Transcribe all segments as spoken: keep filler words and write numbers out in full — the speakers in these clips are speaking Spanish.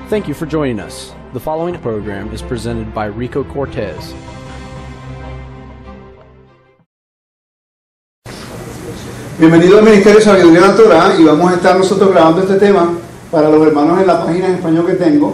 Thank you for joining us. The following program is presented by Rico Cortez. Bienvenido al Ministerio de Sabiduría Natural, y vamos a estar nosotros grabando este tema para los hermanos en la página en español que tengo.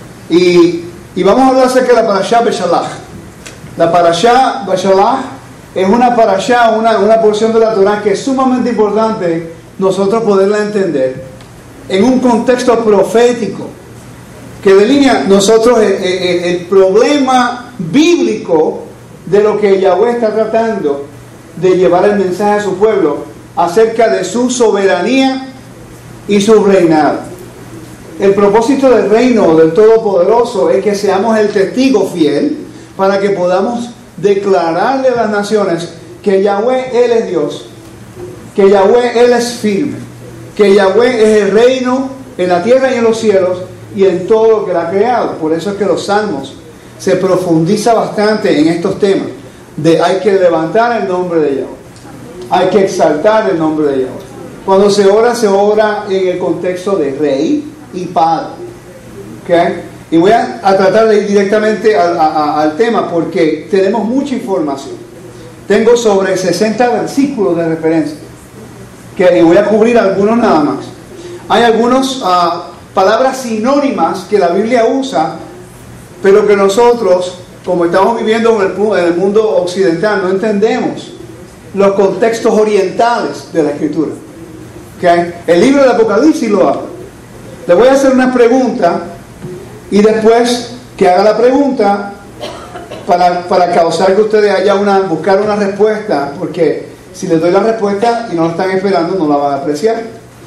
Y, y vamos a hablar acerca de la Parashá Beshalach. La Parashá Beshalach es una Parashá, una, una porción de la Torah que es sumamente importante nosotros poderla entender en un contexto profético que delinea nosotros el, el, el problema bíblico de lo que Yahweh está tratando de llevar el mensaje a su pueblo acerca de su soberanía y su reinado. El propósito del reino del Todopoderoso es que seamos el testigo fiel para que podamos declararle a las naciones que Yahweh, Él es Dios, que Yahweh, Él es firme, que Yahweh es el reino en la tierra y en los cielos y en todo lo que Él ha creado. Por eso es que los salmos se profundiza bastante en estos temas de hay que levantar el nombre de Yahweh, hay que exaltar el nombre de Yahweh. Cuando se ora, se ora en el contexto de rey y padre. ¿Okay? Y voy a, a tratar de ir directamente al, a, al tema porque tenemos mucha información. Tengo sobre sesenta versículos de referencia que y voy a cubrir algunos nada más. Hay algunas uh, palabras sinónimas que la Biblia usa, pero que nosotros, como estamos viviendo en el, en el mundo occidental, no entendemos los contextos orientales de la Escritura. ¿Okay? El libro del Apocalipsis lo habla. Le voy a hacer una pregunta y después que haga la pregunta para, para causar que ustedes haya una, buscar una respuesta, porque si les doy la respuesta y no la están esperando, no la van a apreciar.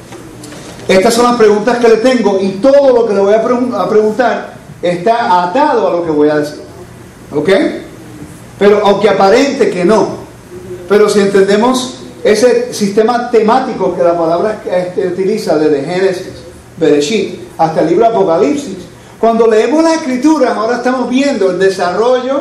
Estas son las preguntas que le tengo y todo lo que le voy a, pregun- a preguntar está atado a lo que voy a decir. ¿Ok? Pero aunque aparente que no, pero si entendemos ese sistema temático que la palabra este, utiliza desde Génesis, Bereshit, hasta el libro Apocalipsis, cuando leemos las Escrituras, ahora estamos viendo el desarrollo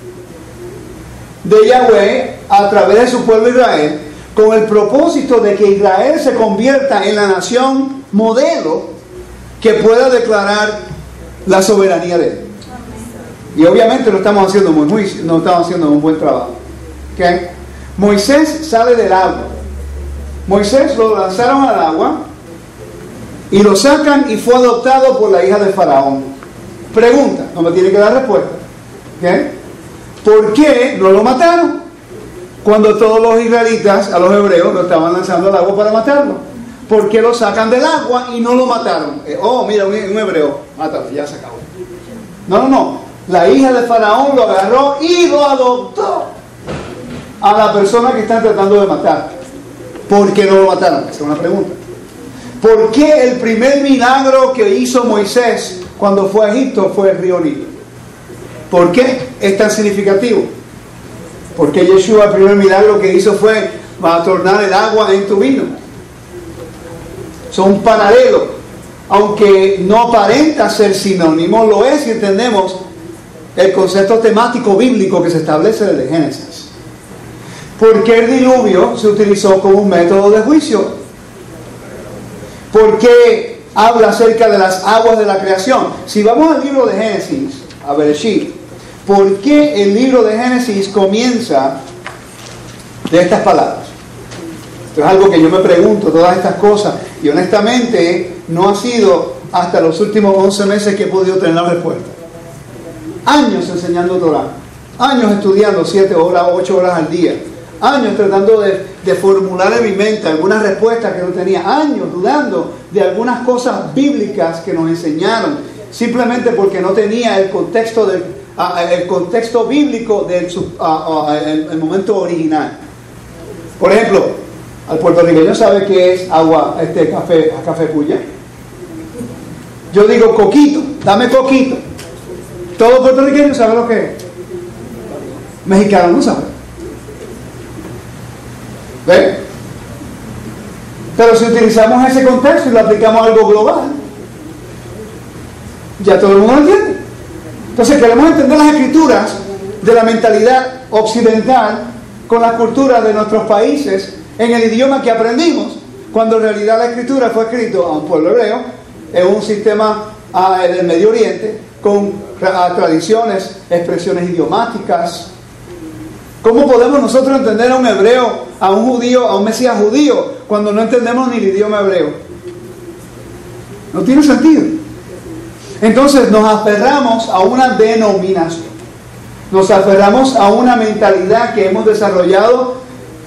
de Yahweh a través de su pueblo Israel, con el propósito de que Israel se convierta en la nación modelo que pueda declarar la soberanía de Él. Y obviamente lo estamos haciendo muy, muy, no estamos haciendo un buen trabajo. ¿Okay? Moisés sale del agua. Moisés lo lanzaron al agua y lo sacan y fue adoptado por la hija de Faraón. Pregunta, no me tiene que dar respuesta. ¿Okay? ¿Por qué no lo mataron? Cuando todos los israelitas, a los hebreos, lo estaban lanzando al agua para matarlo. ¿Por qué lo sacan del agua y no lo mataron? Eh, oh, mira, un, un hebreo, mátalo, ya se acabó. No, no, no. La hija de Faraón lo agarró y lo adoptó a la persona que están tratando de matar. ¿Por qué no lo mataron? Esa es una pregunta. ¿Por qué el primer milagro que hizo Moisés cuando fue a Egipto fue el río Nilo? ¿Por qué es tan significativo? Porque Yeshua, el primer milagro que hizo fue va a tornar el agua en tu vino. Son paralelos. Aunque no aparenta ser sinónimo, lo es si entendemos el concepto temático bíblico que se establece desde Génesis. ¿Por qué el diluvio se utilizó como un método de juicio? ¿Por qué habla acerca de las aguas de la creación? Si vamos al libro de Génesis, a Bereshit, ¿por qué el libro de Génesis comienza de estas palabras? Esto es algo que yo me pregunto, todas estas cosas, y honestamente no ha sido hasta los últimos once meses que he podido tener la respuesta. Años enseñando Torah, años estudiando siete horas, ocho horas al día, años tratando de, de formular en mi mente algunas respuestas que no tenía, años dudando de algunas cosas bíblicas que nos enseñaron, simplemente porque no tenía el contexto del el contexto bíblico del el, el momento original. Por ejemplo, al puertorriqueño sabe qué es agua, este café, café puya. Yo digo coquito, dame coquito. Todo puertorriqueño sabe lo que es. Mexicano no sabe. ¿Ven? Pero si utilizamos ese contexto y lo aplicamos a algo global, ya todo el mundo lo entiende. Entonces queremos entender las Escrituras de la mentalidad occidental con la cultura de nuestros países en el idioma que aprendimos, cuando en realidad la Escritura fue escrito a un pueblo hebreo en un sistema a, del Medio Oriente con a, tradiciones, expresiones idiomáticas. ¿Cómo podemos nosotros entender a un hebreo, a un judío, a un mesías judío, cuando no entendemos ni el idioma hebreo? No tiene sentido. Entonces nos aferramos a una denominación. Nos aferramos a una mentalidad que hemos desarrollado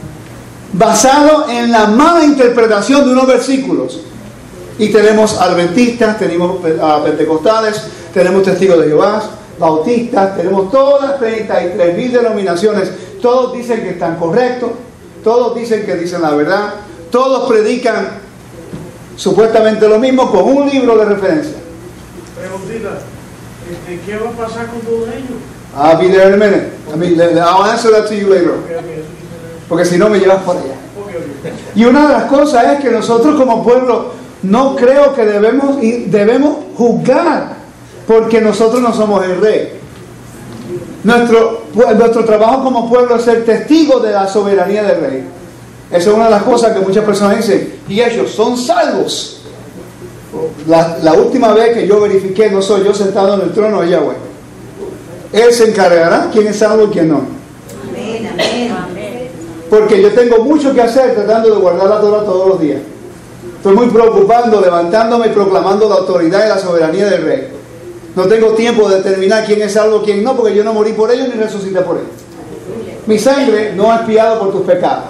basado en la mala interpretación de unos versículos. Y tenemos adventistas, tenemos uh, pentecostales, tenemos testigos de Jehová, bautistas, tenemos todas treinta y tres mil denominaciones. Todos dicen que están correctos, todos dicen que dicen la verdad, todos predican supuestamente lo mismo con un libro de referencia. Preguntita, ¿qué va a pasar con todos ellos? I'll be there in a minute. I mean, I'll answer that to you later. Porque si no me llevas por allá. Y una de las cosas es que nosotros como pueblo no creo que debemos, debemos juzgar porque nosotros no somos el rey. Nuestro, nuestro trabajo como pueblo es ser testigo de la soberanía del rey. Esa es una de las cosas que muchas personas dicen. Y ellos son salvos. La, la última vez que yo verifiqué, no soy yo sentado en el trono de Yahweh. Él se encargará quién es salvo y quién no. Amén, amén, amén. Porque yo tengo mucho que hacer tratando de guardar la Torah todos los días. Estoy muy preocupado, levantándome y proclamando la autoridad y la soberanía del rey. No tengo tiempo de determinar quién es salvo y quién no, porque yo no morí por ellos ni resucité por ellos. Mi sangre no ha expiado por tus pecados.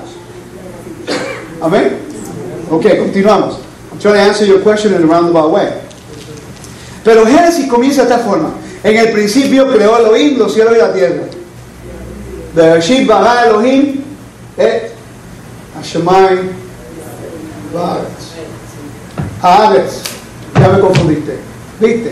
Amén. Ok, continuamos. I'm trying to answer your question in a roundabout way. Pero Génesis comienza de esta forma. En el principio creó Elohim los cielos y la tierra. Bereshit bara Elohim et Hashemayim va'aretz. Haaretz. Ya me confundiste. ¿Viste?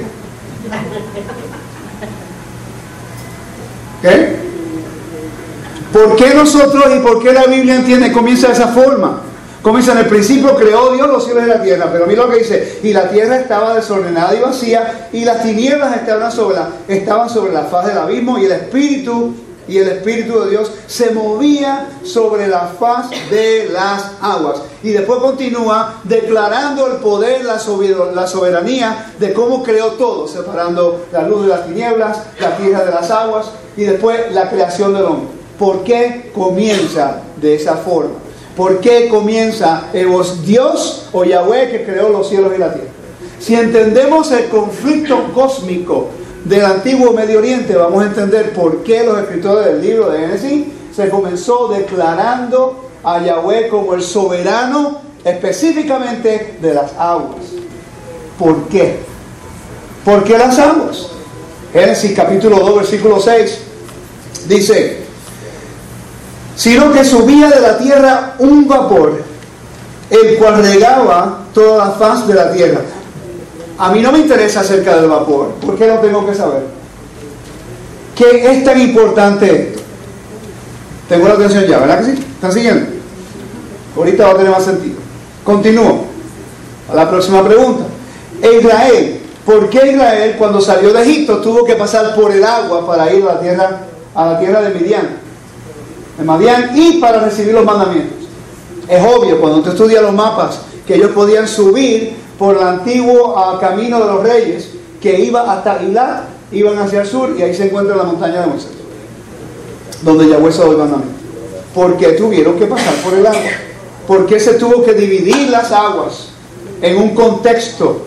¿Qué? ¿Por qué nosotros y por qué la Biblia entiende comienza de esa forma? Comienza en el principio, creó Dios los cielos y la tierra. Pero mira lo que dice: y la tierra estaba desordenada y vacía, y las tinieblas estaban sobre la, estaban sobre la faz del abismo, y el Espíritu, y el Espíritu de Dios se movía sobre la faz de las aguas. Y después continúa declarando el poder, la soberanía de cómo creó todo, separando la luz de las tinieblas, la tierra de las aguas, y después la creación del hombre. ¿Por qué comienza de esa forma? ¿Por qué comienza Dios o Yahweh que creó los cielos y la tierra? Si entendemos el conflicto cósmico del antiguo Medio Oriente, vamos a entender por qué los escritores del libro de Génesis se comenzó declarando a Yahweh como el soberano específicamente de las aguas. ¿Por qué? ¿Por qué las aguas? Génesis capítulo dos versículo seis dice: sino que subía de la tierra un vapor, el cual regaba toda la faz de la tierra. A mí no me interesa acerca del vapor. ¿Por qué lo tengo que saber? ¿Qué es tan importante esto? Tengo la atención ya, ¿verdad que sí? ¿Están siguiendo? Ahorita va a tener más sentido. Continúo. A la próxima pregunta. Israel. ¿Por qué Israel cuando salió de Egipto tuvo que pasar por el agua para ir a la tierra, a la tierra de Midian? De Madián, y para recibir los mandamientos. Es obvio, cuando usted estudia los mapas, que ellos podían subir por el antiguo uh, camino de los reyes, que iba hasta Eilat, iban hacia el sur, y ahí se encuentra la montaña de Moisés, donde Yahweh se dio el mandamiento. ¿Por qué tuvieron que pasar por el agua? ¿Por qué se tuvo que dividir las aguas en un contexto,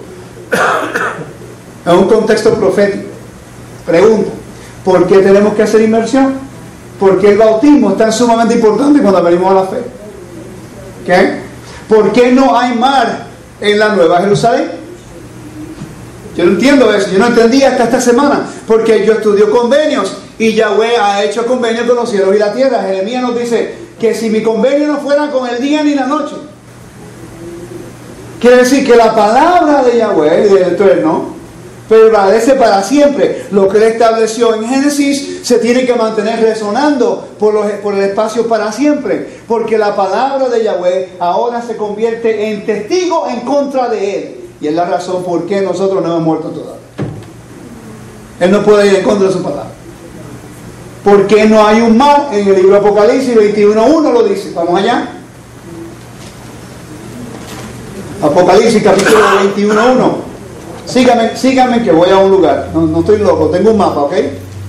en un contexto profético? Pregunta: ¿por qué tenemos que hacer inmersión? Porque el bautismo es tan sumamente importante cuando venimos a la fe. ¿Okay? ¿Por qué no hay mar en la Nueva Jerusalén? Yo no entiendo eso. Yo no entendía hasta esta semana. Porque yo estudio convenios y Yahweh ha hecho convenios con los cielos y la tierra. Jeremías nos dice que si mi convenio no fuera con el día ni la noche. Quiere decir que la palabra de Yahweh, del Eterno, permanece para siempre. Lo que Él estableció en Génesis se tiene que mantener resonando por, los, por el espacio para siempre, porque la palabra de Yahweh ahora se convierte en testigo en contra de Él, y es la razón por qué nosotros no hemos muerto todavía. Él no puede ir en contra de su palabra. ¿Por qué no hay un mar? En el libro de Apocalipsis veintiuno uno lo dice. Vamos allá. Apocalipsis capítulo veintiuno uno. Síganme, síganme que voy a un lugar. No, no estoy loco, tengo un mapa, ¿ok?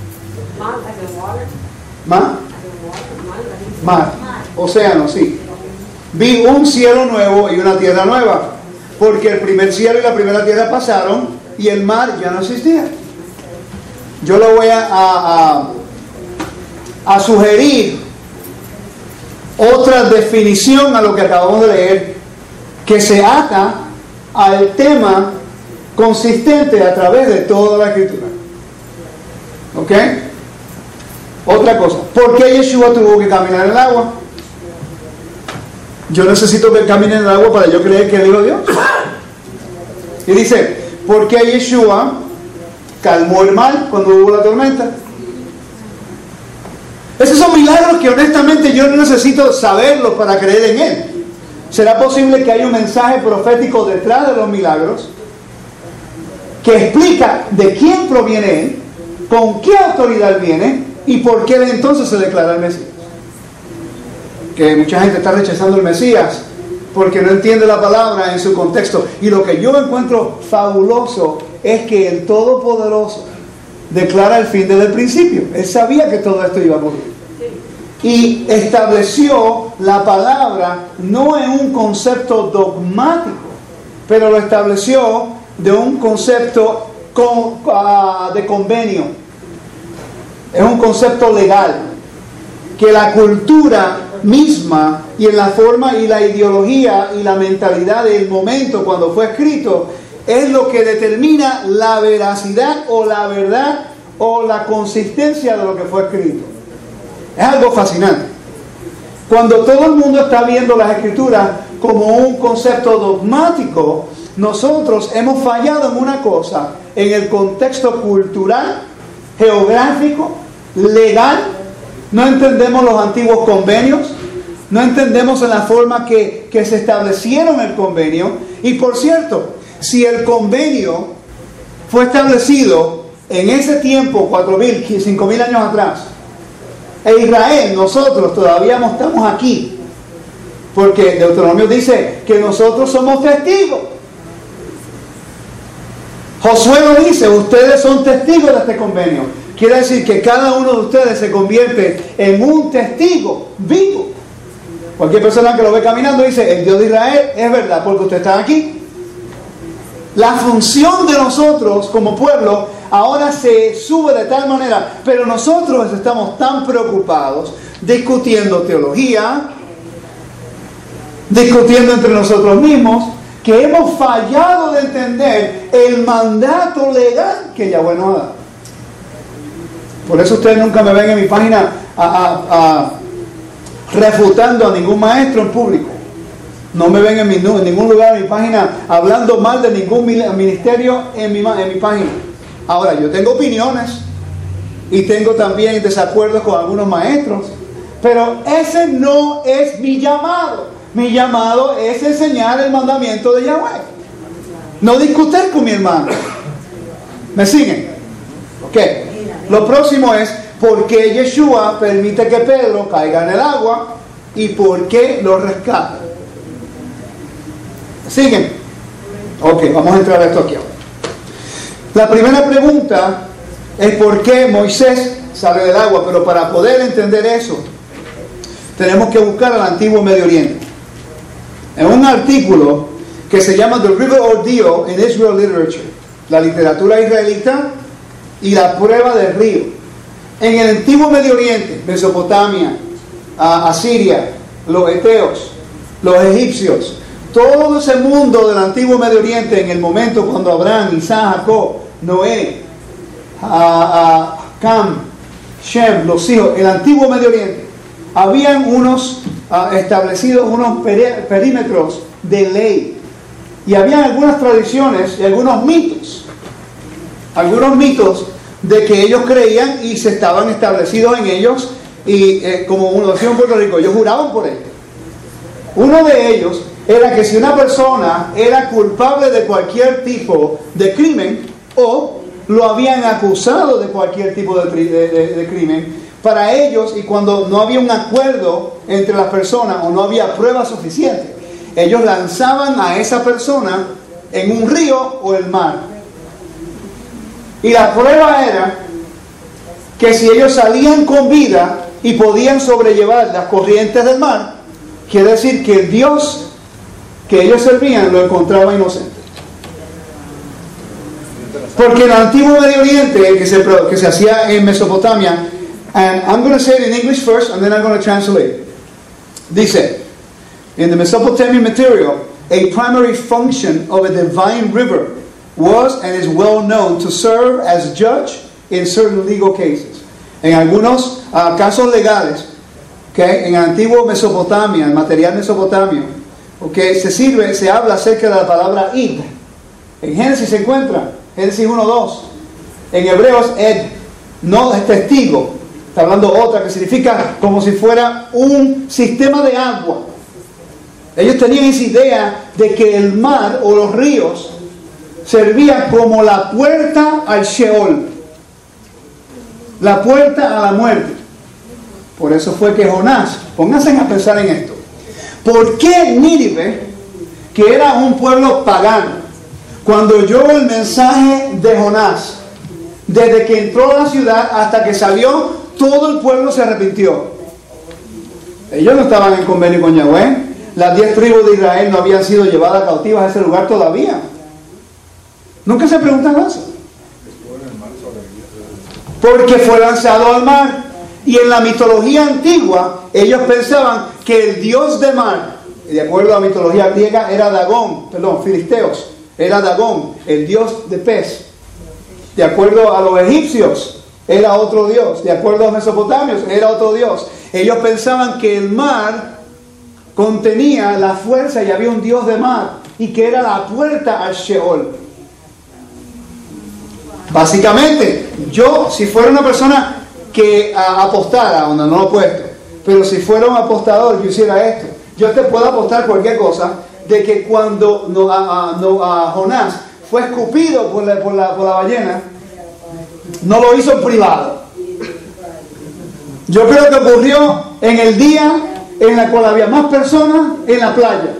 ¿Mar? Mar. Océano, sí. Vi un cielo nuevo y una tierra nueva. Porque el primer cielo y la primera tierra pasaron y el mar ya no existía. Yo le voy a, a, a, a sugerir otra definición a lo que acabamos de leer, que se ata al tema consistente a través de toda la Escritura. ¿Ok? Otra cosa. ¿Por qué Yeshua tuvo que caminar en el agua? Yo necesito que camine en el agua para yo creer que es Hijo de Dios. Y dice, ¿por qué Yeshua calmó el mar cuando hubo la tormenta? Esos son milagros que honestamente yo no necesito saberlos para creer en Él. ¿Será posible que haya un mensaje profético detrás de los milagros que explica de quién proviene Él, con qué autoridad viene y por qué de entonces se declara el Mesías? Que mucha gente está rechazando el Mesías porque no entiende la palabra en su contexto. Y lo que yo encuentro fabuloso es que el Todopoderoso declara el fin desde el principio. Él sabía que todo esto iba a ocurrir. Y estableció la palabra no en un concepto dogmático, pero lo estableció de un concepto con, uh, de convenio. Es un concepto legal. Que la cultura misma y en la forma y la ideología y la mentalidad del momento cuando fue escrito es lo que determina la veracidad o la verdad o la consistencia de lo que fue escrito. Es algo fascinante. Cuando todo el mundo está viendo las Escrituras como un concepto dogmático, nosotros hemos fallado en una cosa, en el contexto cultural, geográfico, legal. No entendemos los antiguos convenios, no entendemos en la forma que, que se establecieron el convenio. Y por cierto, si el convenio fue establecido en ese tiempo, cuatro mil, cinco mil años atrás, e Israel, nosotros todavía no estamos aquí, porque Deuteronomio dice que nosotros somos testigos. Josué lo dice, ustedes son testigos de este convenio. Quiere decir que cada uno de ustedes se convierte en un testigo vivo. Cualquier persona que lo ve caminando dice, el Dios de Israel es verdad, porque ustedes están aquí. La función de nosotros como pueblo ahora se sube de tal manera, pero nosotros estamos tan preocupados discutiendo teología, discutiendo entre nosotros mismos, que hemos fallado de entender el mandato legal que Yahweh nos ha dado. Por eso ustedes nunca me ven en mi página a, a, a, refutando a ningún maestro en público. No me ven en, mi, en ningún lugar en mi página hablando mal de ningún ministerio en mi, en mi página. Ahora, yo tengo opiniones y tengo también desacuerdos con algunos maestros, pero ese no es mi llamado. Mi llamado es enseñar el mandamiento de Yahweh. No discutir con mi hermano. ¿Me siguen? Ok. Lo próximo es ¿por qué Yeshua permite que Pedro caiga en el agua y por qué lo rescata? ¿Siguen? Ok, vamos a entrar a esto aquí ahora. La primera pregunta es ¿por qué Moisés sale del agua? Pero para poder entender eso, tenemos que buscar al antiguo Medio Oriente. En un artículo que se llama The River Ordeal in Israel Literature, la literatura israelita y la prueba del río. En el antiguo Medio Oriente, Mesopotamia, Asiria, los eteos, los egipcios, todo ese mundo del antiguo Medio Oriente en el momento cuando Abraham, Isaac, Jacob, Noé, a, a Cam, Shem, los hijos, el antiguo Medio Oriente, habían unos uh, establecidos unos peri- perímetros de ley y habían algunas tradiciones y algunos mitos, algunos mitos de que ellos creían y se estaban establecidos en ellos y eh, como uno decía en Puerto Rico, ellos juraban por él. Uno de ellos era que si una persona era culpable de cualquier tipo de crimen o lo habían acusado de cualquier tipo de, de, de, de crimen, para ellos, y cuando no había un acuerdo entre las personas o no había prueba suficiente, ellos lanzaban a esa persona en un río o el mar Y la prueba era que si ellos salían con vida y podían sobrellevar las corrientes del mar, quiere decir que el Dios que ellos servían lo encontraba inocente. Porque en el antiguo Medio Oriente, que se, que se hacía en Mesopotamia, and I'm going to say it in English first and then I'm going to translate. Dice, in the Mesopotamian material, a primary function of a divine river was and is well known to serve as judge in certain legal cases. En algunos uh, casos legales, okay, en el antiguo Mesopotamia, el material mesopotamio, okay, se sirve, se habla acerca de la palabra id. En Génesis se encuentra, Génesis uno dos. En hebreo es ed, no es testigo. Está hablando otra que significa como si fuera un sistema de agua. Ellos tenían esa idea de que el mar o los ríos servían como la puerta al Sheol, la puerta a la muerte. Por eso fue que Jonás, pónganse a pensar en esto, ¿por qué Nínive, que era un pueblo pagano, cuando oyó el mensaje de Jonás, desde que entró a la ciudad hasta que salió, todo el pueblo se arrepintió? Ellos no estaban en convenio con Yahweh. Las diez tribus de Israel no habían sido llevadas cautivas a ese lugar todavía. Nunca se preguntan eso. Porque fue lanzado al mar. Y en la mitología antigua, ellos pensaban que el dios de mar, de acuerdo a la mitología griega, era Dagón, perdón, filisteos, era Dagón, el dios de pez. De acuerdo a los egipcios, era otro dios. De acuerdo a los mesopotamios, era otro dios. Ellos pensaban que el mar contenía la fuerza y había un dios de mar y que era la puerta al Sheol. Básicamente, yo, si fuera una persona que a, apostara, donde no lo he puesto, pero si fuera un apostador que hiciera esto, yo te puedo apostar cualquier cosa de que cuando no, a, a, no, a Jonás fue escupido por la, por, la, por la ballena, no lo hizo en privado. Yo creo que ocurrió en el día en la cual había más personas en la playa.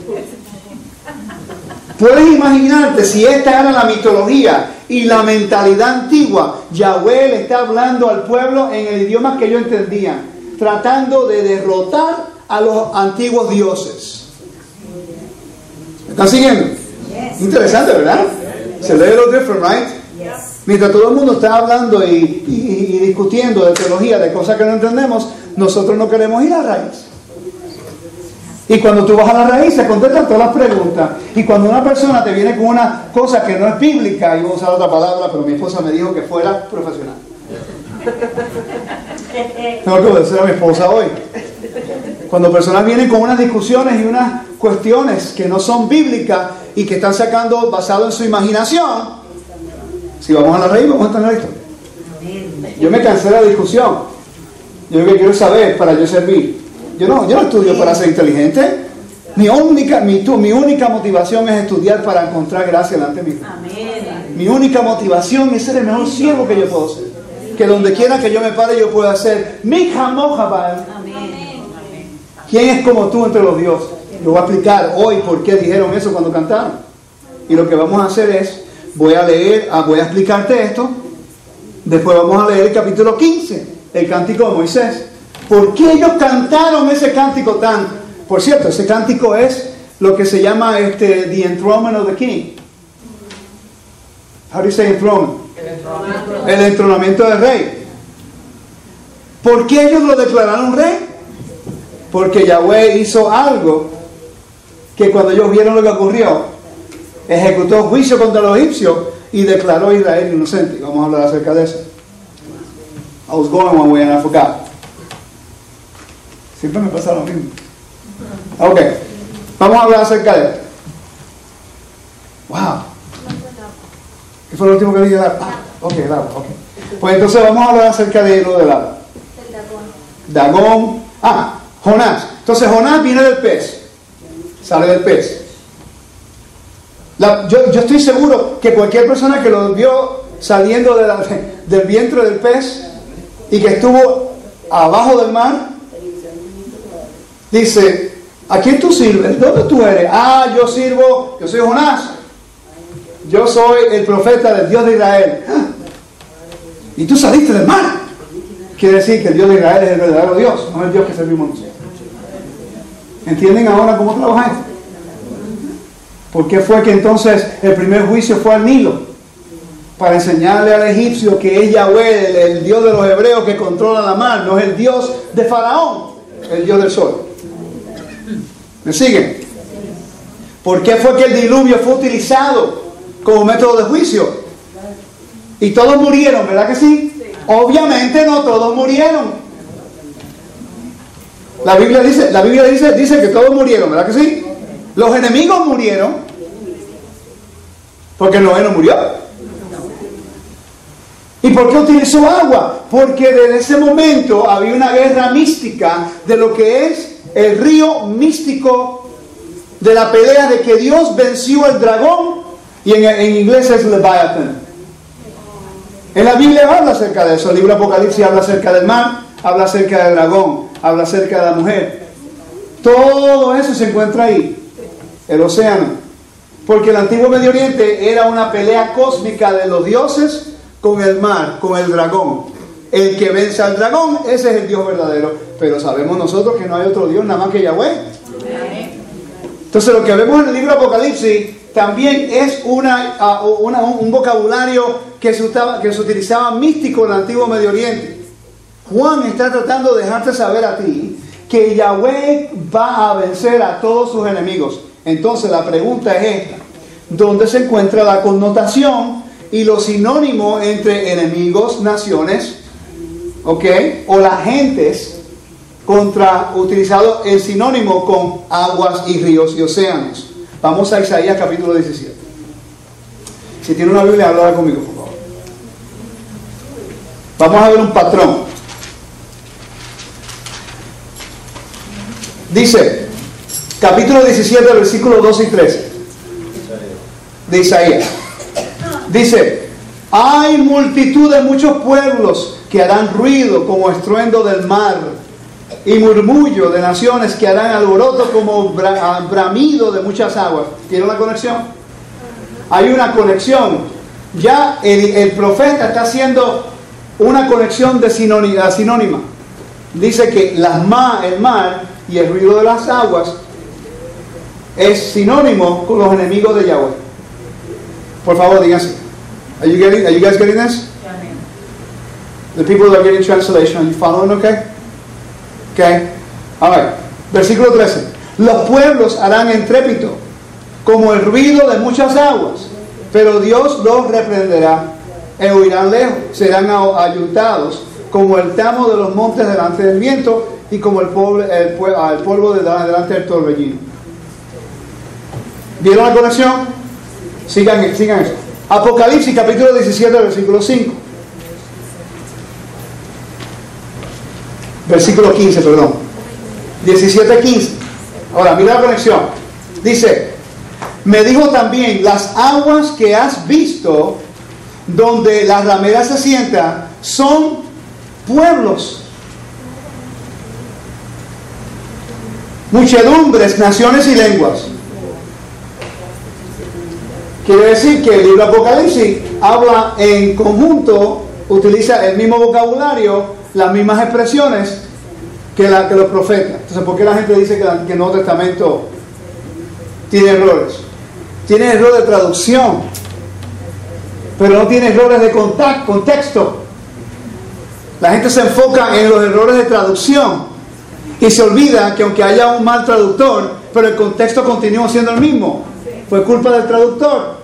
Puedes imaginarte, si esta era la mitología y la mentalidad antigua, Yahweh le está hablando al pueblo en el idioma que ellos entendían, tratando de derrotar a los antiguos dioses. ¿Me están siguiendo? Yes. Interesante, ¿verdad? Yes. Se lee lo different, right? Yes. Mientras todo el mundo está hablando y, y, y discutiendo de teología, de cosas que no entendemos, nosotros no queremos ir a la raíz. Y cuando tú vas a la raíz se contestan todas las preguntas. Y cuando una persona te viene con una cosa que no es bíblica, y voy a usar otra palabra, pero mi esposa me dijo que fuera profesional. Tengo que obedecer a mi esposa hoy. Cuando personas vienen con unas discusiones y unas cuestiones que no son bíblicas y que están sacando basado en su imaginación, si vamos a la raíz, vamos a entender esto. Yo me cansé de la discusión. Yo lo que quiero saber para yo servir. Yo no, yo no estudio para ser inteligente. Mi única, mi, tu, mi única motivación es estudiar para encontrar gracia delante de mí. Mi única motivación es ser el mejor siervo que yo puedo ser. Que donde quiera que yo me pare yo pueda ser mi jamojabal. ¿Quién es como tú entre los dioses? Lo voy a explicar hoy por qué dijeron eso cuando cantaron. Y lo que vamos a hacer es, voy a leer, voy a explicarte esto. Después vamos a leer el capítulo quince, el cántico de Moisés. ¿Por qué ellos cantaron ese cántico tan? Por cierto, ese cántico es lo que se llama este, the enthronement of the king. How do you say enthronement? El entronamiento. El entronamiento del rey. ¿Por qué ellos lo declararon rey? Porque Yahweh hizo algo que cuando ellos vieron lo que ocurrió, ejecutó juicio contra los egipcios y declaró a Israel inocente. Vamos a hablar acerca de eso. I was going one way and I forgot. Siempre me pasa lo mismo. Ok, vamos a hablar acerca de esto. Wow. ¿Qué fue lo último que dije? Ah, ok, el agua, ok. Pues entonces vamos a hablar acerca de lo del agua. Dagón. Dagón. Ah, Jonás. Entonces Jonás viene del pez. Sale del pez. La, yo, yo estoy seguro que cualquier persona que lo vio saliendo de la, de, del vientre del pez y que estuvo abajo del mar, dice, ¿a quién tú sirves? ¿Dónde tú eres? Ah, yo sirvo, yo soy Jonás. Yo soy el profeta del Dios de Israel. y tú saliste del mar. Quiere decir que el Dios de Israel es el verdadero Dios, no el Dios que servimos nosotros. ¿Entienden ahora cómo trabaja esto? ¿Por qué fue que entonces el primer juicio fue al Nilo? Para enseñarle al egipcio que es Yahweh, el, el Dios de los hebreos que controla la mar, no es el Dios de Faraón, el Dios del sol. ¿Me siguen? ¿Por qué fue que el diluvio fue utilizado como método de juicio? Y todos murieron, ¿verdad que sí? Obviamente no todos murieron. La Biblia dice, la Biblia dice, dice que todos murieron, ¿verdad que sí? Los enemigos murieron, porque Noé no murió. ¿Y por qué utilizó agua? Porque desde ese momento había una guerra mística de lo que es el río místico de la pelea de que Dios venció al dragón, y en, en inglés es Leviathan. En la Biblia habla acerca de eso. El libro Apocalipsis habla acerca del mar, habla acerca del dragón, habla acerca de la mujer. Todo eso se encuentra ahí. El océano. Porque el antiguo Medio Oriente era una pelea cósmica de los dioses con el mar, con el dragón. El que vence al dragón, ese es el Dios verdadero. Pero sabemos nosotros que no hay otro Dios nada más que Yahweh. Entonces lo que vemos en el libro Apocalipsis también es una, una, un vocabulario que se, usaba, que se utilizaba místico en el antiguo Medio Oriente. Juan está tratando de dejarte saber a ti que Yahweh va a vencer a todos sus enemigos. Entonces la pregunta es esta: ¿dónde se encuentra la connotación y lo sinónimo entre enemigos, naciones, ok, o las gentes, contra utilizado el sinónimo con aguas y ríos y océanos? Vamos a Isaías capítulo diecisiete. Si tiene una Biblia, habla conmigo, por favor. Vamos a ver un patrón. Dice, capítulo diecisiete, versículos doce y trece de Isaías. Dice: hay multitud de muchos pueblos que harán ruido como estruendo del mar, y murmullo de naciones que harán alboroto como bra- bramido de muchas aguas. ¿Tiene una conexión? Hay una conexión. Ya el, el profeta está haciendo una conexión de sinónima, sinónima. Dice que las ma, el mar y el ruido de las aguas es sinónimo con los enemigos de Yahweh. Por favor, díganse. Are you getting, are you guys getting this? The people that are getting translation, are you following, okay? Okay. All right. Versículo trece. Los pueblos harán estrépito como el ruido de muchas aguas, pero Dios los reprenderá e huirán lejos. Serán ayuntados como el tamo de los montes delante del viento y como el polvo, el, el polvo de delante del torbellino. ¿Vieron la conexión? Sigan, sigan eso. Apocalipsis capítulo diecisiete, versículo cinco. Versículo quince, perdón. diecisiete, quince. Ahora, mira la conexión. Dice: me dijo también, las aguas que has visto, donde la ramera se sienta, son pueblos, muchedumbres, naciones y lenguas. Quiere decir que el libro Apocalipsis habla en conjunto, utiliza el mismo vocabulario, las mismas expresiones que, la, que los profetas. Entonces, ¿por qué la gente dice que, la, que el Nuevo Testamento tiene errores? Tiene error de traducción, pero no tiene errores de contact, contexto. La gente se enfoca en los errores de traducción y se olvida que aunque haya un mal traductor, pero el contexto continúa siendo el mismo. Fue culpa del traductor.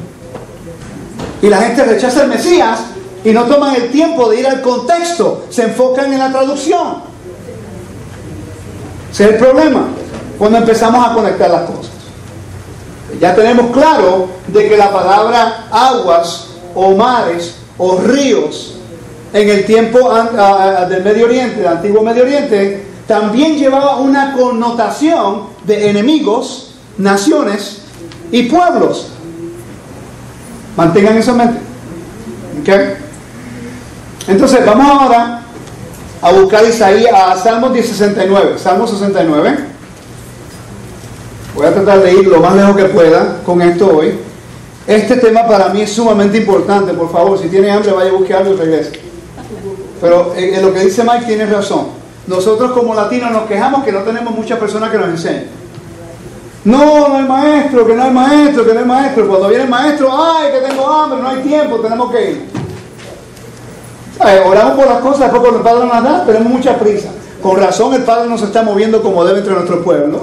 Y la gente rechaza el Mesías y no toman el tiempo de ir al contexto, se enfocan en la traducción. Ese es el problema cuando empezamos a conectar las cosas. Ya tenemos claro de que la palabra aguas o mares o ríos en el tiempo del Medio Oriente, del antiguo Medio Oriente, también llevaba una connotación de enemigos, naciones y pueblos. Mantengan eso en mente. ¿Okay? Entonces vamos ahora a buscar Isaías, a Salmos sesenta y nueve. Salmo sesenta y nueve. Voy a tratar de ir lo más lejos que pueda con esto hoy. Este tema para mí es sumamente importante. Por favor, si tiene hambre, vaya a buscar algo y regrese. Pero en, en lo que dice Mike tiene razón. Nosotros como latinos nos quejamos que no tenemos muchas personas que nos enseñen. No, no hay maestro, que no hay maestro, que no hay maestro. Cuando viene el maestro, ay, que tengo hambre, no hay tiempo, tenemos que ir. ¿Sabes? Oramos por las cosas, después cuando el Padre nos da, tenemos mucha prisa. Con razón el Padre no se está moviendo como debe entre nuestro pueblo.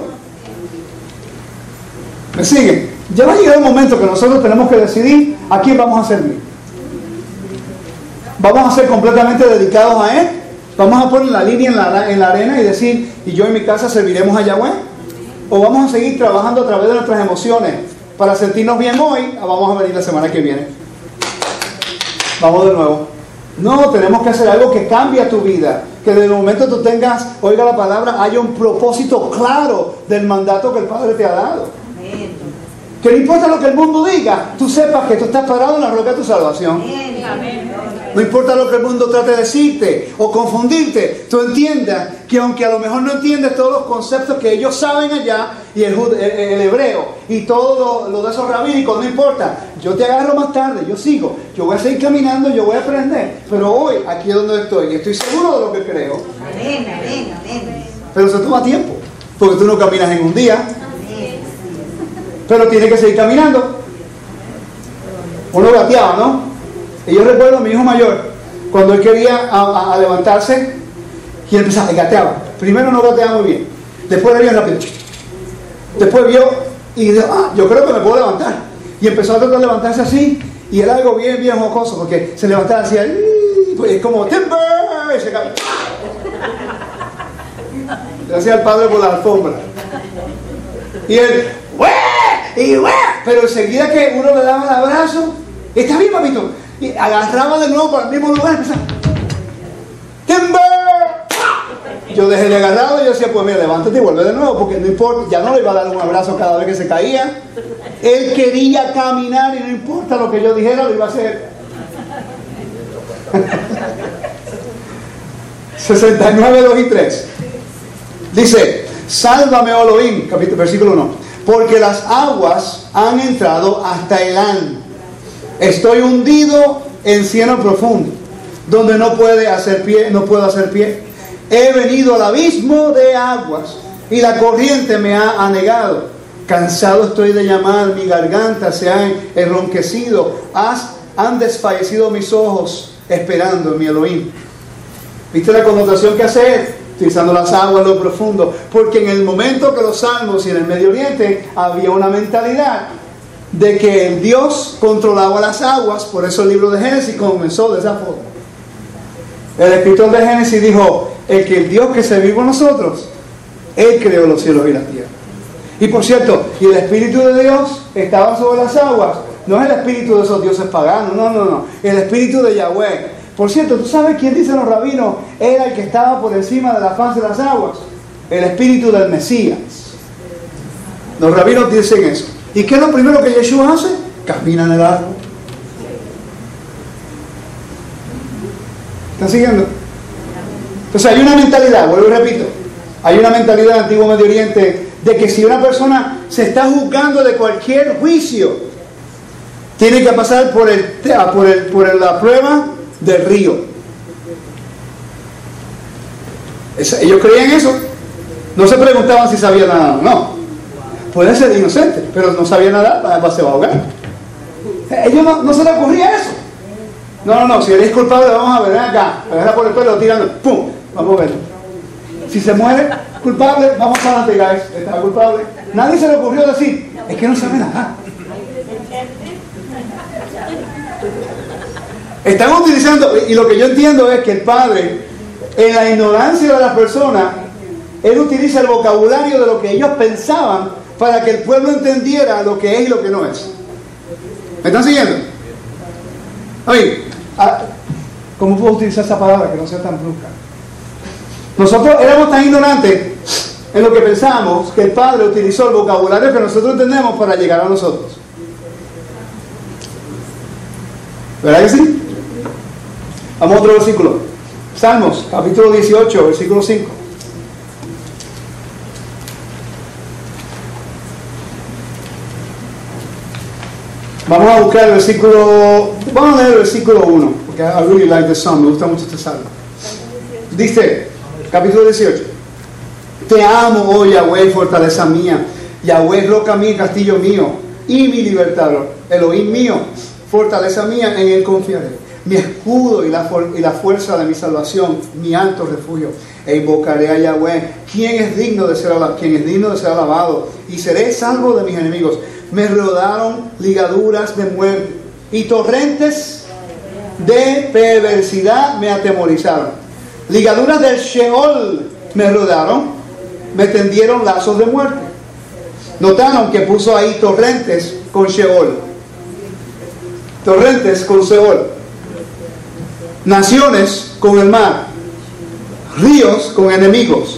¿Me siguen? Ya va a llegar un momento que nosotros tenemos que decidir a quién vamos a servir. ¿Vamos a ser completamente dedicados a Él? ¿Vamos a poner la línea en la, en la arena y decir, y yo en mi casa serviremos a Yahweh? ¿O vamos a seguir trabajando a través de nuestras emociones para sentirnos bien hoy? O vamos a venir la semana que viene. Vamos de nuevo. No, tenemos que hacer algo que cambie tu vida. Que desde el momento tú tengas, oiga la palabra, haya un propósito claro del mandato que el Padre te ha dado. Que no importa lo que el mundo diga, tú sepas que tú estás parado en la roca de tu salvación. No importa lo que el mundo trate de decirte o confundirte, tú entiendas que aunque a lo mejor no entiendes todos los conceptos que ellos saben allá, y el, el, el hebreo, y todo lo, lo de esos rabínicos, no importa, yo te agarro más tarde, yo sigo, yo voy a seguir caminando, yo voy a aprender, pero hoy, aquí es donde estoy, y estoy seguro de lo que creo. Amén, amén, amén. Pero eso toma tiempo, porque tú no caminas en un día, pero tienes que seguir caminando. Uno gateaba, ¿no? Y yo recuerdo a mi hijo mayor, cuando él quería a, a, a levantarse, y él empezaba, y gateaba. Primero no gateaba muy bien, después le vio rápido. Después vio y dijo, ah, yo creo que me puedo levantar. Y empezó a tratar de levantarse así, y era algo bien, bien jocoso, porque se levantaba así, pues es como, ¡timber! Y se cae. Le hacía el padre por la alfombra. Y él, ¡Ué! Y ¡Ué! Pero enseguida que uno le daba el abrazo, está bien, papito. Y agarraba de nuevo para el mismo lugar y empezaba, ¡timber! Yo dejé de agarrado y yo decía, pues mira, levántate y vuelve de nuevo, porque no importa, ya no le iba a dar un abrazo cada vez que se caía. Él quería caminar y no importa lo que yo dijera, lo iba a hacer. sesenta y nueve, dos y tres. Dice, sálvame, oh Elohim, capítulo, versículo uno, porque las aguas han entrado hasta Elán. Estoy hundido en cieno profundo, donde no puede hacer pie, no puedo hacer pie. He venido al abismo de aguas y la corriente me ha anegado. Cansado estoy de llamar, mi garganta se ha enronquecido. Has, han desfallecido mis ojos esperando en mi Elohim. ¿Viste la connotación que hace él? Utilizando las aguas en lo profundo. Porque en el momento que los salmos y en el Medio Oriente había una mentalidad de que el Dios controlaba las aguas. Por eso el libro de Génesis comenzó de esa forma. El escritor de Génesis dijo, el que el Dios que servimos nosotros, Él creó los cielos y la tierra. Y por cierto, y el Espíritu de Dios estaba sobre las aguas. No es el espíritu de esos dioses paganos, no, no, no. El Espíritu de Yahweh. Por cierto, ¿tú sabes quién dicen los rabinos? Era el que estaba por encima de la faz de las aguas. El Espíritu del Mesías. Los rabinos dicen eso. ¿Y qué es lo primero que Yeshua hace? Camina en el agua. ¿Están siguiendo? Entonces hay una mentalidad, vuelvo y repito, hay una mentalidad del Antiguo Medio Oriente de que si una persona se está juzgando de cualquier juicio, tiene que pasar por, el, por, el, por la prueba del río. Es, ellos creían eso. No se preguntaban si sabía nada o no. Puede ser inocente, pero no sabía nada, además se va a ahogar. Ellos no, no se les ocurría eso. No, no, no, si eres culpable, vamos a ver, ven acá, me agarra por el pelo, tirando, ¡pum! Vamos a ver. Si se muere culpable, vamos para adelante, guys. Está culpable. Nadie se le ocurrió decir, es que no sabe nada. Están utilizando, y lo que yo entiendo es que el Padre, en la ignorancia de las personas, Él utiliza el vocabulario de lo que ellos pensaban para que el pueblo entendiera lo que es y lo que no es. ¿Me están siguiendo? Oye, ¿cómo puedo utilizar esa palabra que no sea tan brusca? Nosotros éramos tan ignorantes en lo que pensábamos que el Padre utilizó el vocabulario que nosotros entendemos para llegar a nosotros. ¿Verdad que sí? Vamos a otro versículo. Salmos, capítulo dieciocho, versículo cinco. Vamos a buscar el versículo, vamos a leer el versículo uno, porque I really like the song, me gusta mucho este salmo. Dice, capítulo dieciocho, te amo, oh Yahweh, fortaleza mía, Yahweh, roca mía, castillo mío, y mi libertador, Elohim mío, fortaleza mía, en él confiaré, mi escudo y la, y la fuerza de mi salvación, mi alto refugio, e invocaré a Yahweh, quien es digno de ser alabado, quien es digno de ser alabado, y seré salvo de mis enemigos. Me rodearon ligaduras de muerte y torrentes de perversidad me atemorizaron. Ligaduras del Sheol me rodearon, me tendieron lazos de muerte. Notaron que puso ahí torrentes con Sheol. Torrentes con Sheol. Naciones con el mar. Ríos con enemigos.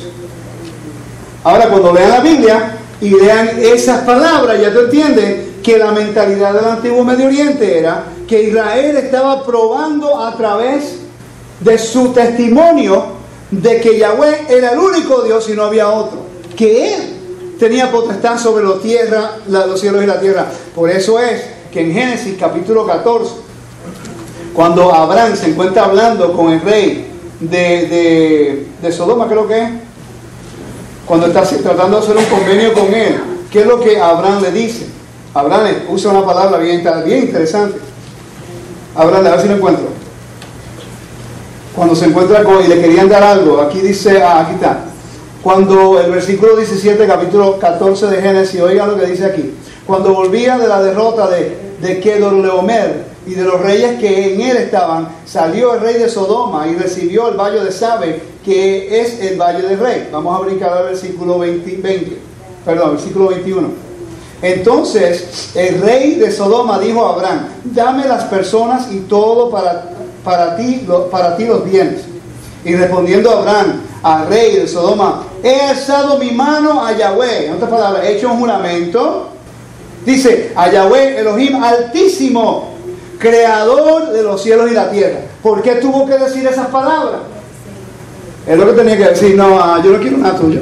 Ahora cuando lean la Biblia y lean esas palabras, ya tú entiendes que la mentalidad del antiguo Medio Oriente era que Israel estaba probando a través de su testimonio de que Yahweh era el único Dios y no había otro, que Él tenía potestad sobre los, tierra, los cielos y la tierra. Por eso es que en Génesis capítulo catorce, cuando Abraham se encuentra hablando con el rey de, de, de Sodoma, creo que es, cuando está tratando de hacer un convenio con él, ¿qué es lo que Abraham le dice? Abraham usa una palabra bien, bien interesante. Abraham, a ver si lo encuentro. Cuando se encuentra con y le querían dar algo, aquí dice, ah, aquí está. Cuando el versículo diecisiete, capítulo catorce de Génesis, oiga lo que dice aquí. Cuando volvía de la derrota de, de Kedorlaomer y de los reyes que en él estaban, salió el rey de Sodoma y recibió el valle de Sabe, que es el valle del rey. Vamos a brincar al versículo veinte, veinte, perdón, versículo veintiuno. Entonces el rey de Sodoma dijo a Abraham, dame las personas y todo para, para, ti, para ti los bienes. Y respondiendo Abraham al rey de Sodoma, he alzado mi mano a Yahweh, en otras palabras, he hecho un juramento, dice, a Yahweh Elohim altísimo, creador de los cielos y la tierra. ¿Por qué tuvo que decir esas palabras? Es lo que tenía que decir, no, yo no quiero nada tuyo.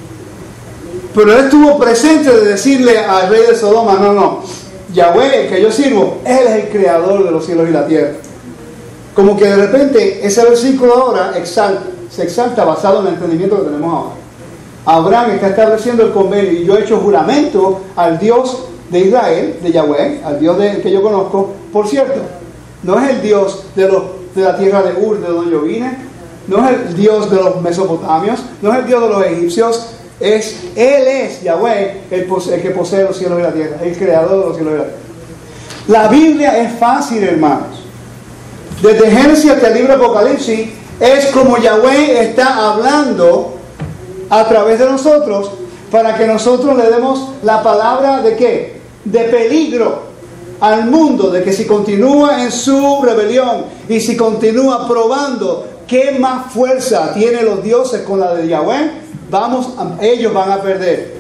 Pero él estuvo presente de decirle al rey de Sodoma, no, no, Yahweh, que yo sirvo, Él es el creador de los cielos y la tierra. Como que de repente ese versículo ahora exalta, se exalta basado en el entendimiento que tenemos ahora. Abraham está estableciendo el convenio y yo he hecho juramento al Dios de Israel, de Yahweh, al Dios de, que yo conozco. Por cierto, no es el Dios de, los, de la tierra de Ur, de donde yo vine, no es el Dios de los mesopotamios, no es el Dios de los egipcios, es, Él es Yahweh, el, el que posee los cielos y la tierra, el creador de los cielos y la tierra. La Biblia es fácil, hermanos. Desde Génesis hasta el libro de Apocalipsis, es como Yahweh está hablando a través de nosotros, para que nosotros le demos la palabra de ¿qué? De peligro al mundo, de que si continúa en su rebelión y si continúa probando qué más fuerza tienen los dioses con la de Yahweh, vamos, ellos van a perder.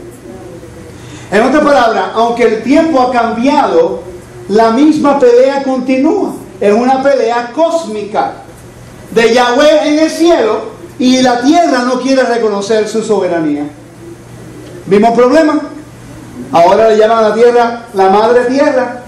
En otras palabras, aunque el tiempo ha cambiado, la misma pelea continúa. Es una pelea cósmica de Yahweh en el cielo y la tierra no quiere reconocer su soberanía. Mismo problema. Ahora le llaman a la tierra la madre tierra.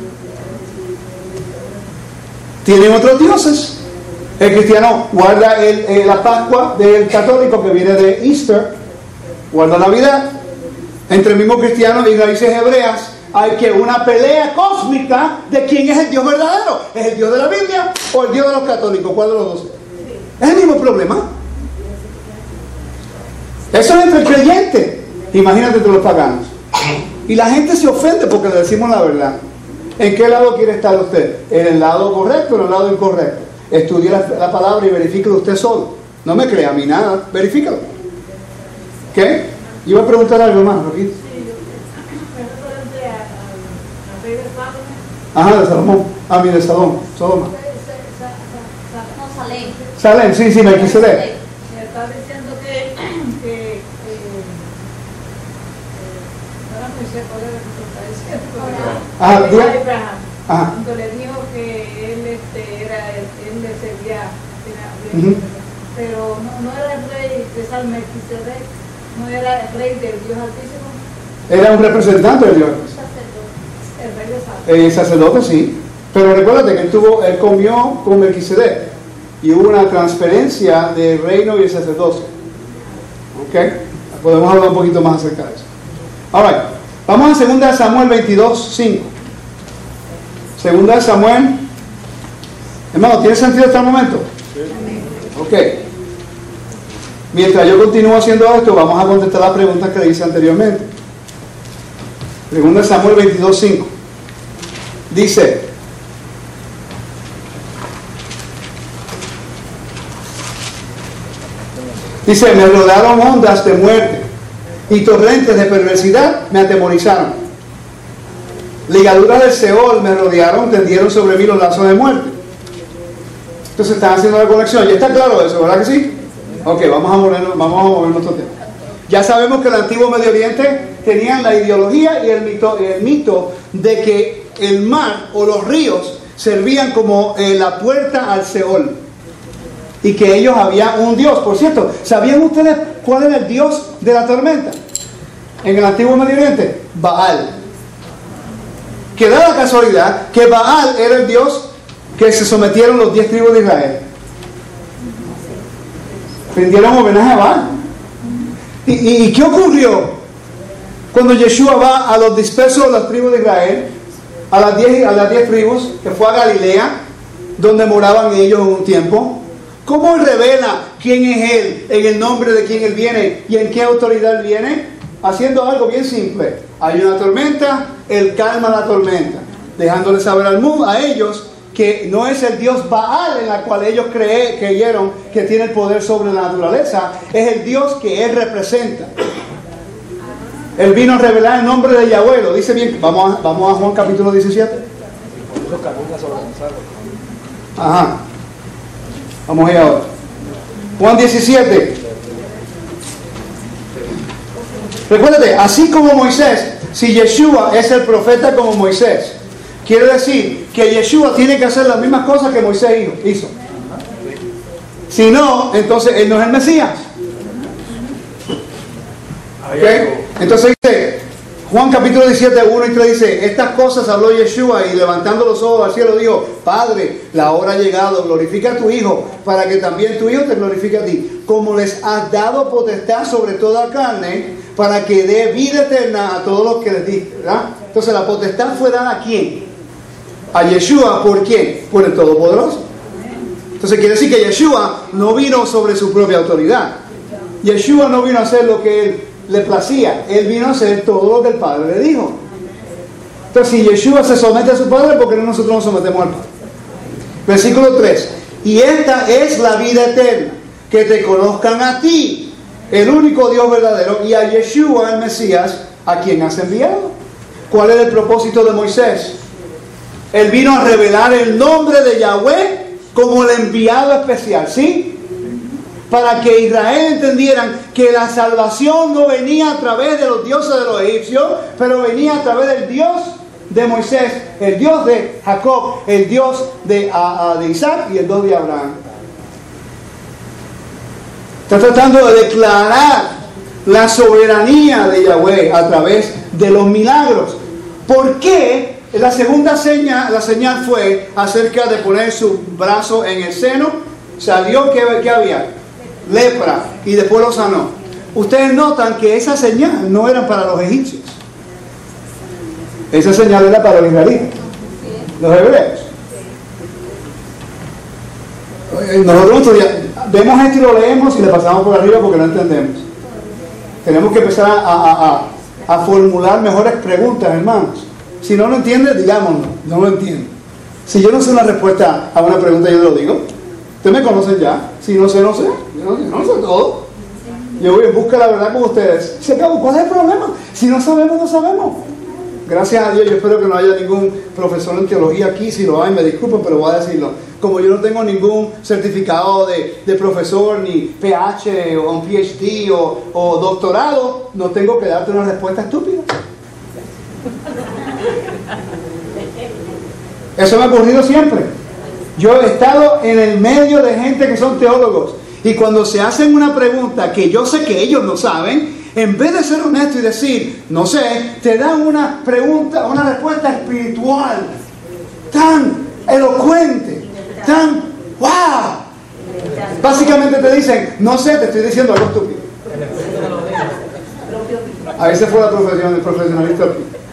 Tienen otros dioses. El cristiano guarda el, el, la Pascua del católico, que viene de Easter, guarda Navidad. Entre el mismo cristiano y raíces hebreas hay que una pelea cósmica de quién es el Dios verdadero. ¿Es el Dios de la Biblia o el Dios de los católicos? ¿Cuál de los dos? Es el mismo problema. Eso es entre el creyente. Imagínate entre los paganos. Y la gente se ofende porque le decimos la verdad. ¿En qué lado quiere estar usted? ¿En el lado correcto o en el lado incorrecto? Estudie la, la palabra y verifíquelo usted solo. No me crea a mí nada, verifícalo. ¿Qué? Yo voy a preguntar algo más, Roquito. Ajá, de Salomón. Ah, mi de Salomón. Sodoma. Salem. Salem, sí, sí, me quise leer. Me está diciendo que, que eh, ahora no sé cuál es lo que está diciendo. Ajá, Pero, diga. Abraham, Ajá. cuando le dijo que él este, era, él le servía, era, Uh-huh. pero no, no era el rey de Salmequisedec, no era el rey del Dios Altísimo. Era un representante de Dios. El rey de El sacerdote sí. Pero recuérdate que él, tuvo, él comió con Melquisedec. Y hubo una transferencia del reino y el sacerdocio. ¿Ok? Podemos hablar un poquito más acerca de eso. Ahora, vamos a segunda de Samuel veintidós, cinco. segunda de Samuel. Hermano, ¿tiene sentido hasta el momento? Ok. Mientras yo continúo haciendo esto, vamos a contestar las preguntas que le hice anteriormente. segunda de Samuel veintidós, cinco. Dice: Dice, me rodearon ondas de muerte y torrentes de perversidad me atemorizaron. Ligaduras del Seol me rodearon, tendieron sobre mí los lazos de muerte. Entonces están haciendo la conexión. ¿Ya está claro eso, verdad que sí? Ok, vamos a mover, vamos a mover nuestro tema. Ya sabemos que el antiguo Medio Oriente tenían la ideología y el mito, el mito de que el mar o los ríos servían como eh, la puerta al Seol. Y que ellos había un Dios. Por cierto, ¿sabían ustedes cuál era el Dios de la tormenta? En el antiguo Medio Oriente, Baal. Que da la casualidad que Baal era el Dios que se sometieron los diez tribus de Israel. Rindieron homenaje a Baal. ¿Y, y, ¿Y qué ocurrió cuando Yeshua va a los dispersos de las tribus de Israel? A las diez, a las diez tribus, que fue a Galilea, donde moraban ellos en un tiempo. ¿Cómo revela quién es Él, en el nombre de quién Él viene y en qué autoridad Él viene? Haciendo algo bien simple. Hay una tormenta, Él calma la tormenta, dejándole saber al mundo, a ellos, que no es el Dios Baal en la cual ellos cree, creyeron que tiene el poder sobre la naturaleza, es el Dios que Él representa. Él vino a revelar el nombre de Yahweh, lo dice bien. Vamos a, vamos a Juan capítulo diecisiete. Ajá. Vamos allá ahora. Juan diecisiete. Recuérdate, así como Moisés, si Yeshua es el profeta como Moisés, quiere decir que Yeshua tiene que hacer las mismas cosas que Moisés hizo. Si no, entonces él no es el Mesías. ¿Okay? Entonces dice, Juan capítulo diecisiete, uno y tres dice, estas cosas habló Yeshua y levantando los ojos al cielo dijo, Padre, la hora ha llegado, glorifica a tu Hijo, para que también tu Hijo te glorifique a ti. Como les has dado potestad sobre toda carne, para que dé vida eterna a todos los que les diste, ¿verdad? Entonces la potestad fue dada a quién? A Yeshua, ¿por quién? Por el Todopoderoso. Entonces quiere decir que Yeshua no vino sobre su propia autoridad. Yeshua no vino a hacer lo que él le placía, él vino a hacer todo lo que el Padre le dijo. Entonces si Yeshua se somete a su Padre, ¿por qué no nosotros nos sometemos al Padre? Versículo tres. Y esta es la vida eterna, que te conozcan a ti, el único Dios verdadero, y a Yeshua, el Mesías, a quien has enviado. ¿Cuál es el propósito de Moisés? Él vino a revelar el nombre de Yahweh como el enviado especial, ¿sí? Para que Israel entendieran que la salvación no venía a través de los dioses de los egipcios, pero venía a través del Dios de Moisés, el Dios de Jacob, el Dios de, uh, uh, de Isaac y el Dios de Abraham. Está tratando de declarar la soberanía de Yahweh a través de los milagros. ¿Por qué? La segunda señal, la señal fue acerca de poner su brazo en el seno. Salió que, que había lepra y después lo sanó. Ustedes notan que esa señal no era para los egipcios. Esa señal era para los israelitas, los hebreos. Nosotros vemos esto y lo leemos y le pasamos por arriba porque no entendemos. Tenemos que empezar a, a, a, a formular mejores preguntas, hermanos. Si no lo entiende, digámoslo, no lo entiendo. Si yo no sé una respuesta a una pregunta, yo lo digo. Ustedes me conocen ya. Si no sé, no sé. Yo no, yo no sé todo. Yo voy en busca de la verdad con ustedes. Se acabó. ¿Cuál es el problema? Si no sabemos, no sabemos. Gracias a Dios, yo espero que no haya ningún profesor en teología aquí. Si lo hay, me disculpen, pero voy a decirlo. Como yo no tengo ningún certificado de, de profesor, ni P H o un P H D o, o doctorado, no tengo que darte una respuesta estúpida. Eso me ha ocurrido siempre. Yo he estado en el medio de gente que son teólogos y cuando se hacen una pregunta que yo sé que ellos no saben, en vez de ser honesto y decir, no sé, te dan una pregunta, una respuesta espiritual, tan elocuente, tan wow. Básicamente te dicen, no sé, te estoy diciendo algo estúpido. A veces fue la profesión, el profesionalista.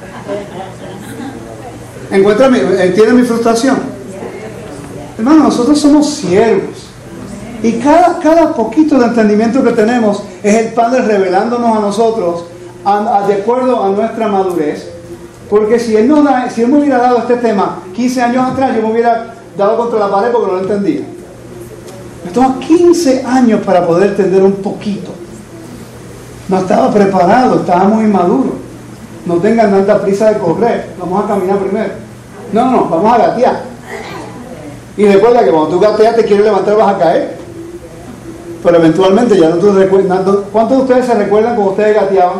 Encuentra mi, entiende mi frustración. Hermano, nosotros somos siervos. Y cada, cada poquito de entendimiento que tenemos es el Padre revelándonos a nosotros a, a, de acuerdo a nuestra madurez. Porque si él, no da, si él me hubiera dado este tema quince años atrás, yo me hubiera dado contra la pared porque no lo entendía. Me tomó quince años para poder entender un poquito. No estaba preparado, estaba muy inmaduro. No tengan tanta prisa de correr, vamos a caminar primero. No, no, vamos a gatear. Y recuerda que cuando tú gateas te quieres levantar, vas a caer. Pero eventualmente ya no te recuerdas. ¿Cuántos de ustedes se recuerdan cuando ustedes gateaban?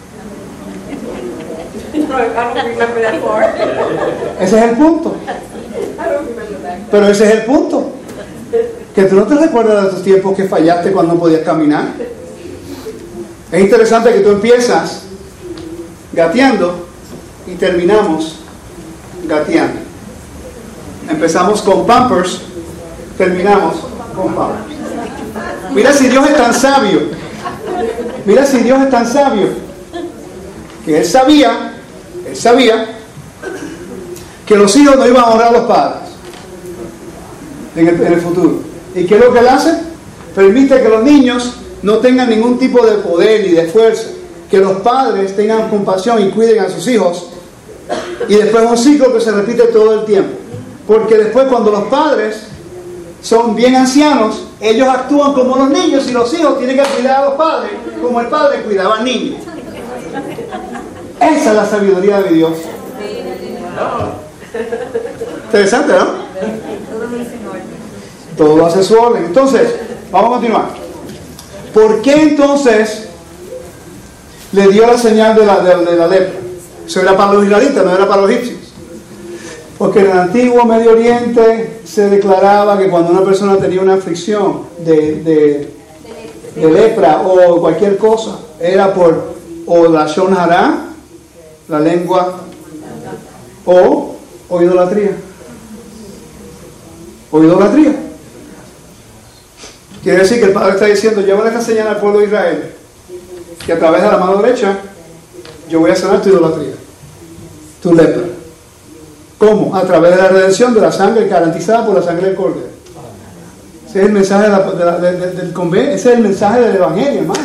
Ese es el punto. Pero ese es el punto. Que tú no te recuerdas de tus tiempos que fallaste cuando no podías caminar. Es interesante que tú empiezas gateando y terminamos gateando. Empezamos con Pampers, terminamos con Pampers. Mira si Dios es tan sabio. Mira si Dios es tan sabio. Que Él sabía, Él sabía que los hijos no iban a honrar a los padres en el, en el futuro. ¿Y qué es lo que Él hace? Permite que los niños no tengan ningún tipo de poder ni de fuerza. Que los padres tengan compasión y cuiden a sus hijos. Y después un ciclo que se repite todo el tiempo. Porque después cuando los padres son bien ancianos, ellos actúan como los niños y los hijos tienen que cuidar a los padres como el padre cuidaba al niño. Esa es la sabiduría de Dios. Interesante, ¿no? Todo hace su orden. Entonces, vamos a continuar. ¿Por qué entonces le dio la señal de la, de, de la lepra? Eso era para los israelitas, no era para los egipcios. Porque en el antiguo Medio Oriente se declaraba que cuando una persona tenía una aflicción de, de, de lepra o cualquier cosa, era por o la shon hara, la lengua, o, o idolatría. O idolatría. Quiere decir que el Padre está diciendo, llévale esta señal al pueblo de Israel, que a través de la mano derecha yo voy a sanar tu idolatría, tu lepra. ¿Cómo? A través de la redención de la sangre garantizada por la sangre del Cordero. Ese es el mensaje de la, de la, de, de, del convenio, ese es el mensaje del Evangelio, hermanos.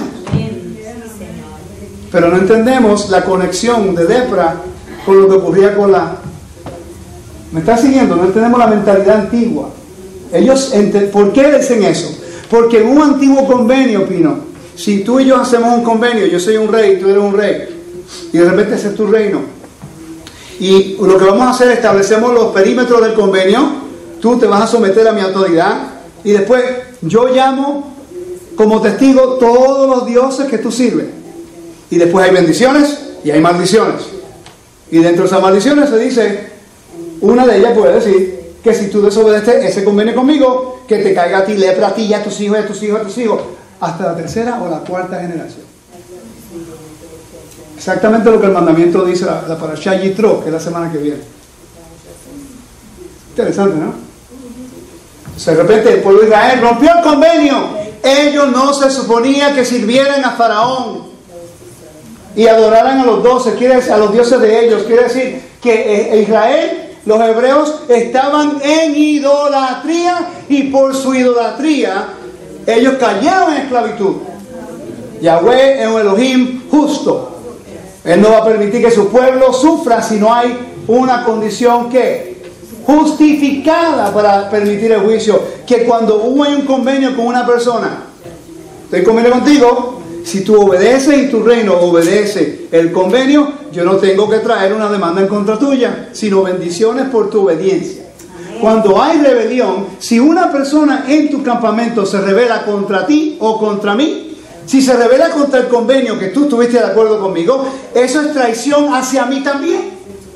Pero no entendemos la conexión de lepra con lo que ocurría con la... ¿Me está siguiendo? No entendemos la mentalidad antigua. Ellos, ¿por qué dicen eso? Porque en un antiguo convenio, Pino, si tú y yo hacemos un convenio, yo soy un rey, tú eres un rey, y de repente ese es tu reino, y lo que vamos a hacer, establecemos los perímetros del convenio, tú te vas a someter a mi autoridad, y después yo llamo como testigo todos los dioses que tú sirves, y después hay bendiciones y hay maldiciones, y dentro de esas maldiciones se dice, una de ellas puede decir que si tú desobedeces ese convenio conmigo, que te caiga a ti lepra, a ti y a tus hijos, a tus hijos, a tus hijos, hasta la tercera o la cuarta generación. Exactamente lo que el mandamiento dice la, la Parashá Yitro, que es la semana que viene. Interesante, ¿no? Entonces, de repente el pueblo de Israel rompió el convenio. Ellos no se suponía que sirvieran a Faraón y adoraran a los dioses, quiere decir, a los dioses de ellos. Quiere decir que eh, Israel, los hebreos, estaban en idolatría, y por su idolatría ellos cayeron en esclavitud. Yahweh es un Elohim justo. Él no va a permitir que su pueblo sufra si no hay una condición que justificada para permitir el juicio. Que cuando hubo un convenio con una persona, estoy en convenio contigo, si tú obedeces y tu reino obedece el convenio, yo no tengo que traer una demanda en contra tuya, sino bendiciones por tu obediencia. Cuando hay rebelión, si una persona en tu campamento se rebela contra ti o contra mí, si se rebela contra el convenio que tú estuviste de acuerdo conmigo, eso es traición hacia mí también.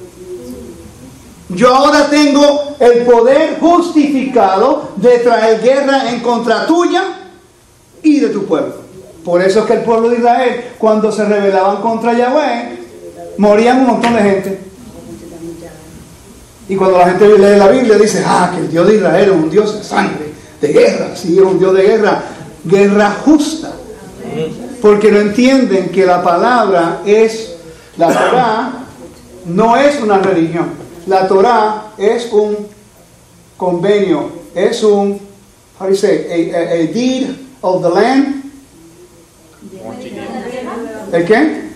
Yo ahora tengo el poder justificado de traer guerra en contra tuya y de tu pueblo. Por eso es que el pueblo de Israel, cuando se rebelaban contra Yahweh, morían un montón de gente. Y cuando la gente lee la Biblia dice, ah, que el Dios de Israel es un Dios de sangre, de guerra. Sí, es un Dios de guerra, guerra justa. Porque no entienden que la palabra es, la Torah no es una religión. La Torah es un convenio, es un, how do you say, a, a, a deed of the land. ¿El qué?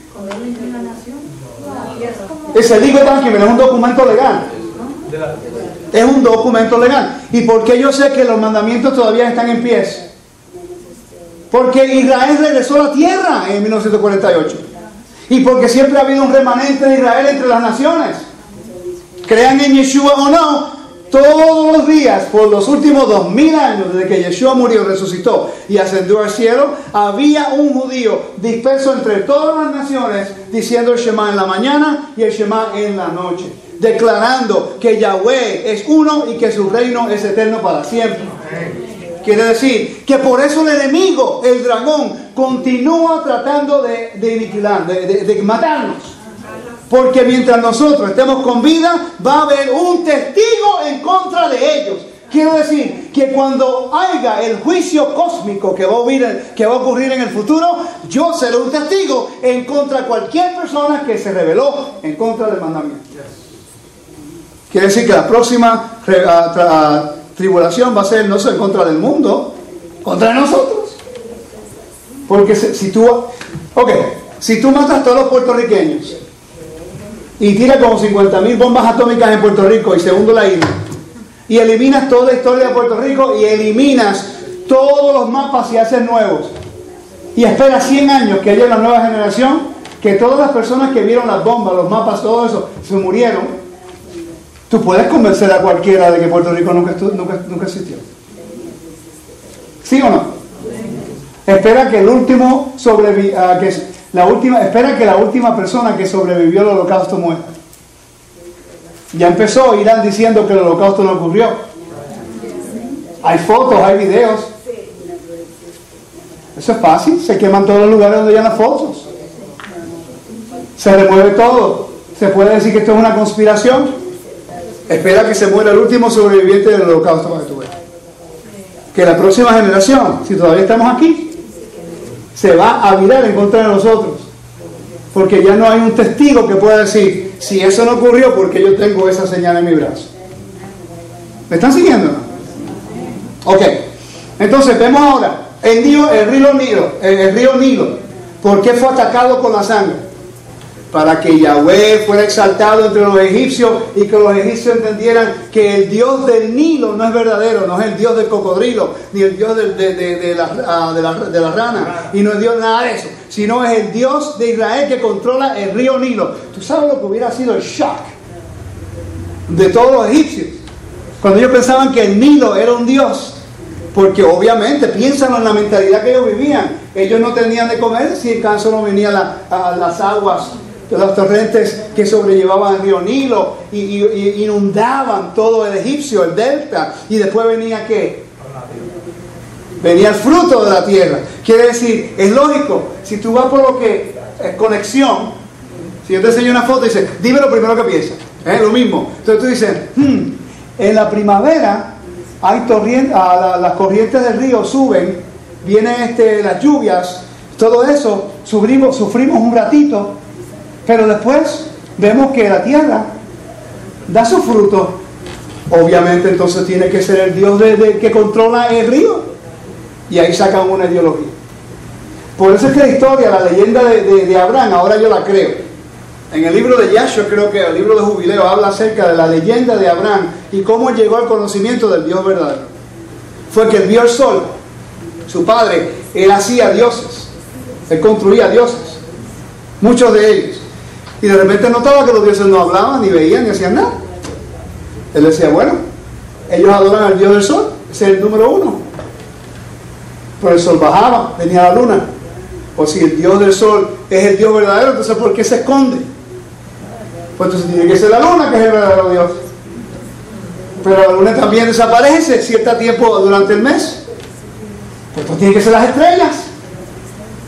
Es el legal document, es un documento legal. Es un documento legal. ¿Y por qué yo sé que los mandamientos todavía están en pie? Porque Israel regresó a la tierra en mil novecientos cuarenta y ocho. Y porque siempre ha habido un remanente de Israel entre las naciones. Crean en Yeshua o no, todos los días, por los últimos dos mil años, desde que Yeshua murió, resucitó y ascendió al cielo, había un judío disperso entre todas las naciones, diciendo el Shema en la mañana y el Shema en la noche, declarando que Yahweh es uno y que su reino es eterno para siempre. Quiere decir que por eso el enemigo, el dragón, continúa tratando de, de aniquilar, de, de, de matarnos. Porque mientras nosotros estemos con vida, va a haber un testigo en contra de ellos. Quiero decir que cuando haya el juicio cósmico que va a ocurrir, que va a ocurrir en el futuro, yo seré un testigo en contra de cualquier persona que se rebeló en contra del mandamiento. Quiere decir que la próxima tribulación va a ser no solo en contra del mundo, contra nosotros. Porque si tú, ok, si tú matas a todos los puertorriqueños y tiras como cincuenta mil bombas atómicas en Puerto Rico y segundo la isla, y eliminas toda la historia de Puerto Rico y eliminas todos los mapas y haces nuevos, y esperas cien años que haya una nueva generación, que todas las personas que vieron las bombas, los mapas, todo eso, se murieron, tú puedes convencer a cualquiera de que Puerto Rico nunca, nunca, nunca existió. ¿Sí o no? Espera que el último sobreviva, que la última, espera que la última persona que sobrevivió al holocausto muera. Ya empezó Irán diciendo que el holocausto no ocurrió. Hay fotos, hay videos. Eso es fácil, se queman todos los lugares donde hayan las fotos. Se remueve todo. Se puede decir que esto es una conspiración. Espera que se muera el último sobreviviente del holocausto para que tú veas. Que la próxima generación, si todavía estamos aquí, se va a virar en contra de nosotros. Porque ya no hay un testigo que pueda decir, si eso no ocurrió, porque yo tengo esa señal en mi brazo. ¿Me están siguiendo? Ok. Entonces vemos ahora el, río, el, río Nilo, el, el río Nilo. ¿Por qué fue atacado con la sangre? Para que Yahweh fuera exaltado entre los egipcios y que los egipcios entendieran que el Dios del Nilo no es verdadero, no es el Dios del cocodrilo, ni el Dios de, de, de, de, la, de, la, de la rana, y no es Dios nada de eso, sino es el Dios de Israel que controla el río Nilo. ¿Tú sabes lo que hubiera sido el shock de todos los egipcios? Cuando ellos pensaban que el Nilo era un Dios, porque obviamente piensan en la mentalidad que ellos vivían. Ellos no tenían de comer si en caso no venían la, a las aguas de los torrentes que sobrellevaban el río Nilo y, y, y inundaban todo el egipcio, el delta, y después venía ¿qué? Venía el fruto de la tierra. Quiere decir, es lógico, si tú vas por lo que es conexión, si yo te enseño una foto y dices, dime lo primero que piensas, ¿eh? Lo mismo. Entonces tú dices, hmm, en la primavera hay torrentes, a la, las corrientes del río suben, vienen este, las lluvias, todo eso, sufrimos, sufrimos un ratito. Pero después vemos que la tierra da su fruto. Obviamente entonces tiene que ser el Dios de, de, que controla el río. Y ahí sacan una ideología. Por eso es que la historia, la leyenda de, de, de Abraham, ahora yo la creo. En el libro de Yahshua, creo que el libro de Jubileo habla acerca de la leyenda de Abraham y cómo llegó al conocimiento del Dios verdadero. Fue que él vio el sol. Su padre, él hacía dioses. Él construía dioses. Muchos de ellos. Y de repente notaba que los dioses no hablaban, ni veían, ni hacían nada. Él decía, bueno, ellos adoran al Dios del sol, ese es el número uno. Pero el sol bajaba, venía la luna. O si el Dios del sol es el Dios verdadero, entonces ¿por qué se esconde? Pues entonces tiene que ser la luna que es el verdadero Dios. Pero la luna también desaparece cierto tiempo durante el mes. Pues entonces tiene que ser las estrellas.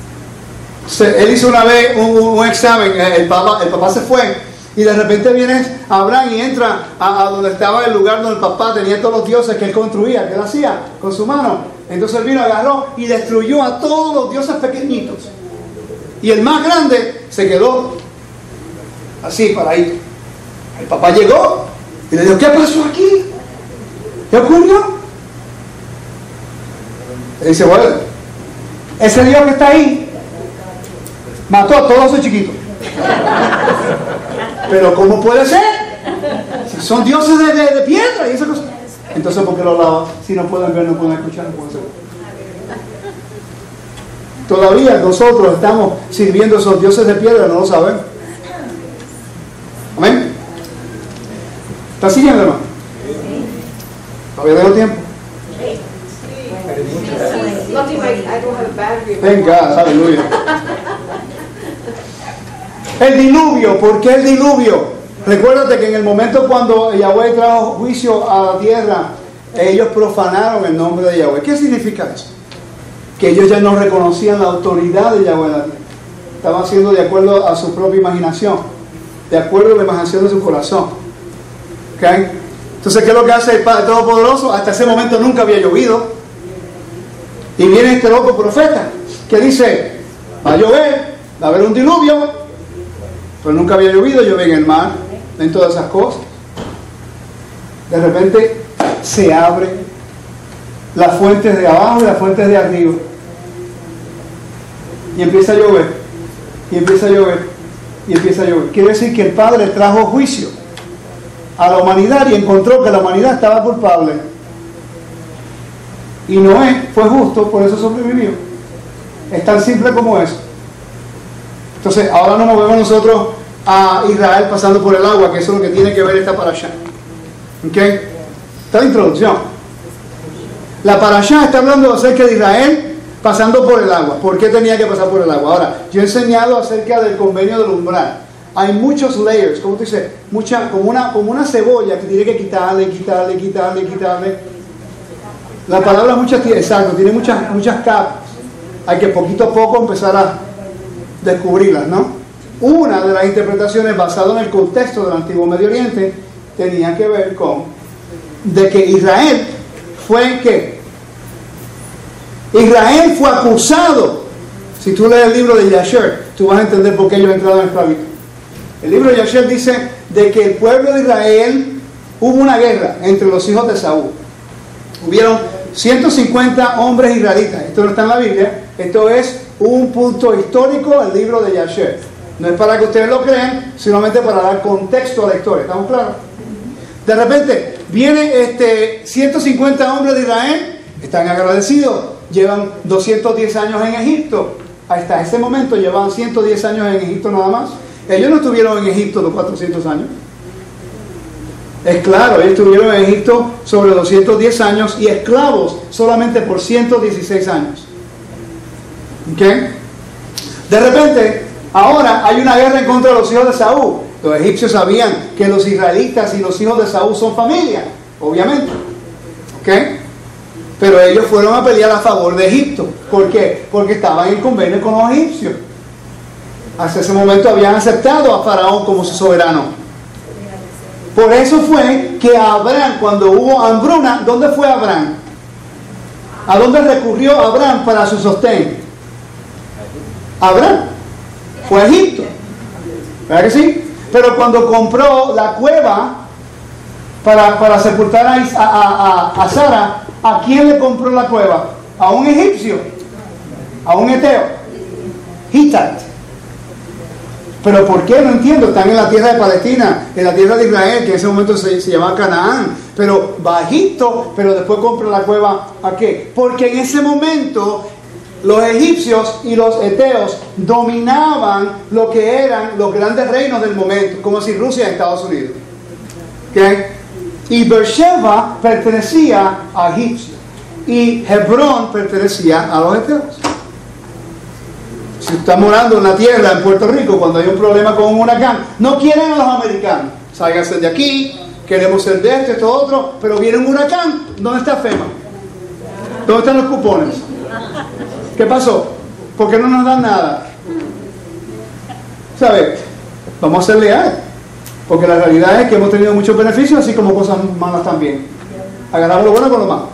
Entonces, él hizo una vez un, un examen, el papá, el papá se fue y de repente viene Abraham y entra a, a donde estaba el lugar donde el papá tenía todos los dioses que él construía, que él hacía con su mano. Entonces él vino, agarró y destruyó a todos los dioses pequeñitos. Y el más grande se quedó así, paradito. El papá llegó y le dijo, ¿qué pasó aquí? ¿Qué ocurrió? Le dice, bueno, ese Dios que está ahí mató a todos los chiquitos. Pero ¿cómo puede ser? Si son dioses de, de, de piedra y esas cosas. Entonces, ¿por qué los lavas? Si no pueden ver, no pueden escuchar, no pueden ser. Todavía nosotros estamos sirviendo a esos dioses de piedra, no lo sabemos. Amén. ¿Está siguiendo, hermano? Todavía tengo tiempo. Venga, aleluya. El diluvio, ¿por qué el diluvio? Recuérdate que en el momento cuando Yahweh trajo juicio a la tierra, ellos profanaron el nombre de Yahweh. ¿Qué significa eso? Que ellos ya no reconocían la autoridad de Yahweh en la tierra. Estaban haciendo de acuerdo a su propia imaginación, de acuerdo a la imaginación de su corazón. ¿Okay? Entonces, ¿qué es lo que hace el Padre Todopoderoso? Hasta ese momento nunca había llovido. Y viene este loco profeta que dice, va a llover, va a haber un diluvio, pero nunca había llovido, llueve en el mar, en todas esas cosas. De repente se abre las fuentes de abajo y las fuentes de arriba. Y empieza a llover, y empieza a llover, y empieza a llover. Quiere decir que el Padre trajo juicio a la humanidad y encontró que la humanidad estaba culpable. Y Noé fue justo, por eso sobrevivió. Es tan simple como eso. Entonces, ahora nos movemos nosotros a Israel pasando por el agua, que eso es lo que tiene que ver esta parashá. ¿Ok? Esta es la introducción. La parashá está hablando acerca de Israel pasando por el agua. ¿Por qué tenía que pasar por el agua? Ahora, yo he enseñado acerca del convenio del umbral. Hay muchos layers, como tú dices, mucha, como, una, como una cebolla que tiene que quitarle, quitarle, quitarle, quitarle. La palabra muchas, exacto, tiene muchas, muchas capas. Hay que poquito a poco empezar a descubrirlas, ¿no? Una de las interpretaciones basada en el contexto del antiguo Medio Oriente tenía que ver con de que Israel fue ¿qué? Israel fue acusado. Si tú lees el libro de Yasher, tú vas a entender por qué ellos entraron en esclavitud. El libro de Yasher dice de que el pueblo de Israel hubo una guerra entre los hijos de Saúl. Hubieron ciento cincuenta hombres israelitas. Esto no está en la Biblia. Esto es un punto histórico del libro de Yasher. No es para que ustedes lo crean, solamente para dar contexto a la historia. ¿Estamos claros? De repente, vienen este, ciento cincuenta hombres de Israel, están agradecidos, llevan doscientos diez años en Egipto. Hasta ese momento llevaban ciento diez años en Egipto nada más. Ellos no estuvieron en Egipto los cuatrocientos años. Es claro, ellos estuvieron en Egipto sobre doscientos diez años y esclavos solamente por ciento dieciséis años. ¿Ok? De repente, ahora hay una guerra en contra de los hijos de Saúl. Los egipcios sabían que los israelitas y los hijos de Saúl son familia, obviamente. ¿Ok? Pero ellos fueron a pelear a favor de Egipto. ¿Por qué? Porque estaban en convenio con los egipcios. Hasta ese momento habían aceptado a Faraón como su soberano. Por eso fue que Abraham, cuando hubo hambruna, ¿dónde fue Abraham? ¿A dónde recurrió Abraham para su sostén? Abraham fue a Egipto. ¿Verdad que sí? Pero cuando compró la cueva para, para sepultar a, a, a, a Sara, ¿a quién le compró la cueva? A un egipcio, a un eteo, Hittite. ¿Pero por qué? No entiendo. Están en la tierra de Palestina, en la tierra de Israel, que en ese momento se, se llamaba Canaán. Pero va a Egipto, pero después compra la cueva. ¿A qué? Porque en ese momento los egipcios y los eteos dominaban lo que eran los grandes reinos del momento, como si Rusia en Estados Unidos. ¿Okay? Y Beersheba pertenecía a Egipcio. Y Hebrón pertenecía a los eteos. Si está morando en la tierra en Puerto Rico, cuando hay un problema con un huracán, no quieren a los americanos. Sálganse de aquí, queremos ser de este, esto, otro, pero viene un huracán. ¿Dónde está FEMA? ¿Dónde están los cupones? ¿Qué pasó? ¿Por qué no nos dan nada? ¿Sabes? Vamos a ser leales. Porque la realidad es que hemos tenido muchos beneficios, así como cosas malas también. Agarramos lo bueno con lo malo.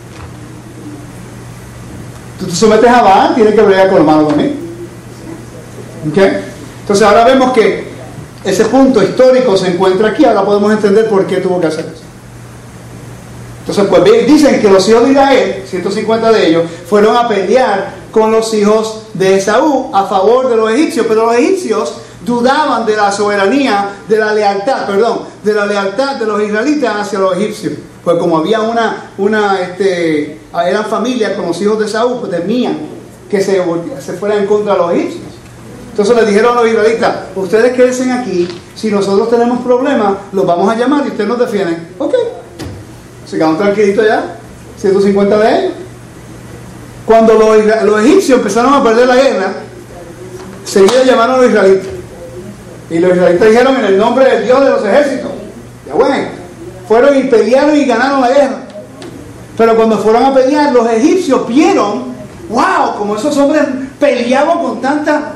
Tú te sometes a Baal, tienes que bregar con lo malo también. ¿Ok? Entonces ahora vemos que ese punto histórico se encuentra aquí. Ahora podemos entender por qué tuvo que hacer eso. Entonces, pues bien, dicen que los hijos de Israel, ciento cincuenta de ellos, fueron a pelear con los hijos de Esaú a favor de los egipcios, pero los egipcios dudaban de la soberanía, de la lealtad, perdón, de la lealtad de los israelitas hacia los egipcios. Pues como había una, una este, eran familias con los hijos de Esaú, pues temían que se, se fueran en contra de los egipcios. Entonces le dijeron a los israelitas, ustedes quédense aquí, si nosotros tenemos problemas, los vamos a llamar y ustedes nos defienden. Ok. Se quedaron tranquilitos ya, ciento cincuenta de ellos. Cuando los, los egipcios empezaron a perder la guerra, seguida llamaron a los israelitas. Y los israelitas dijeron en el nombre del Dios de los ejércitos, Yahweh, fueron y pelearon y ganaron la guerra. Pero cuando fueron a pelear, los egipcios vieron, wow, como esos hombres peleaban con tanta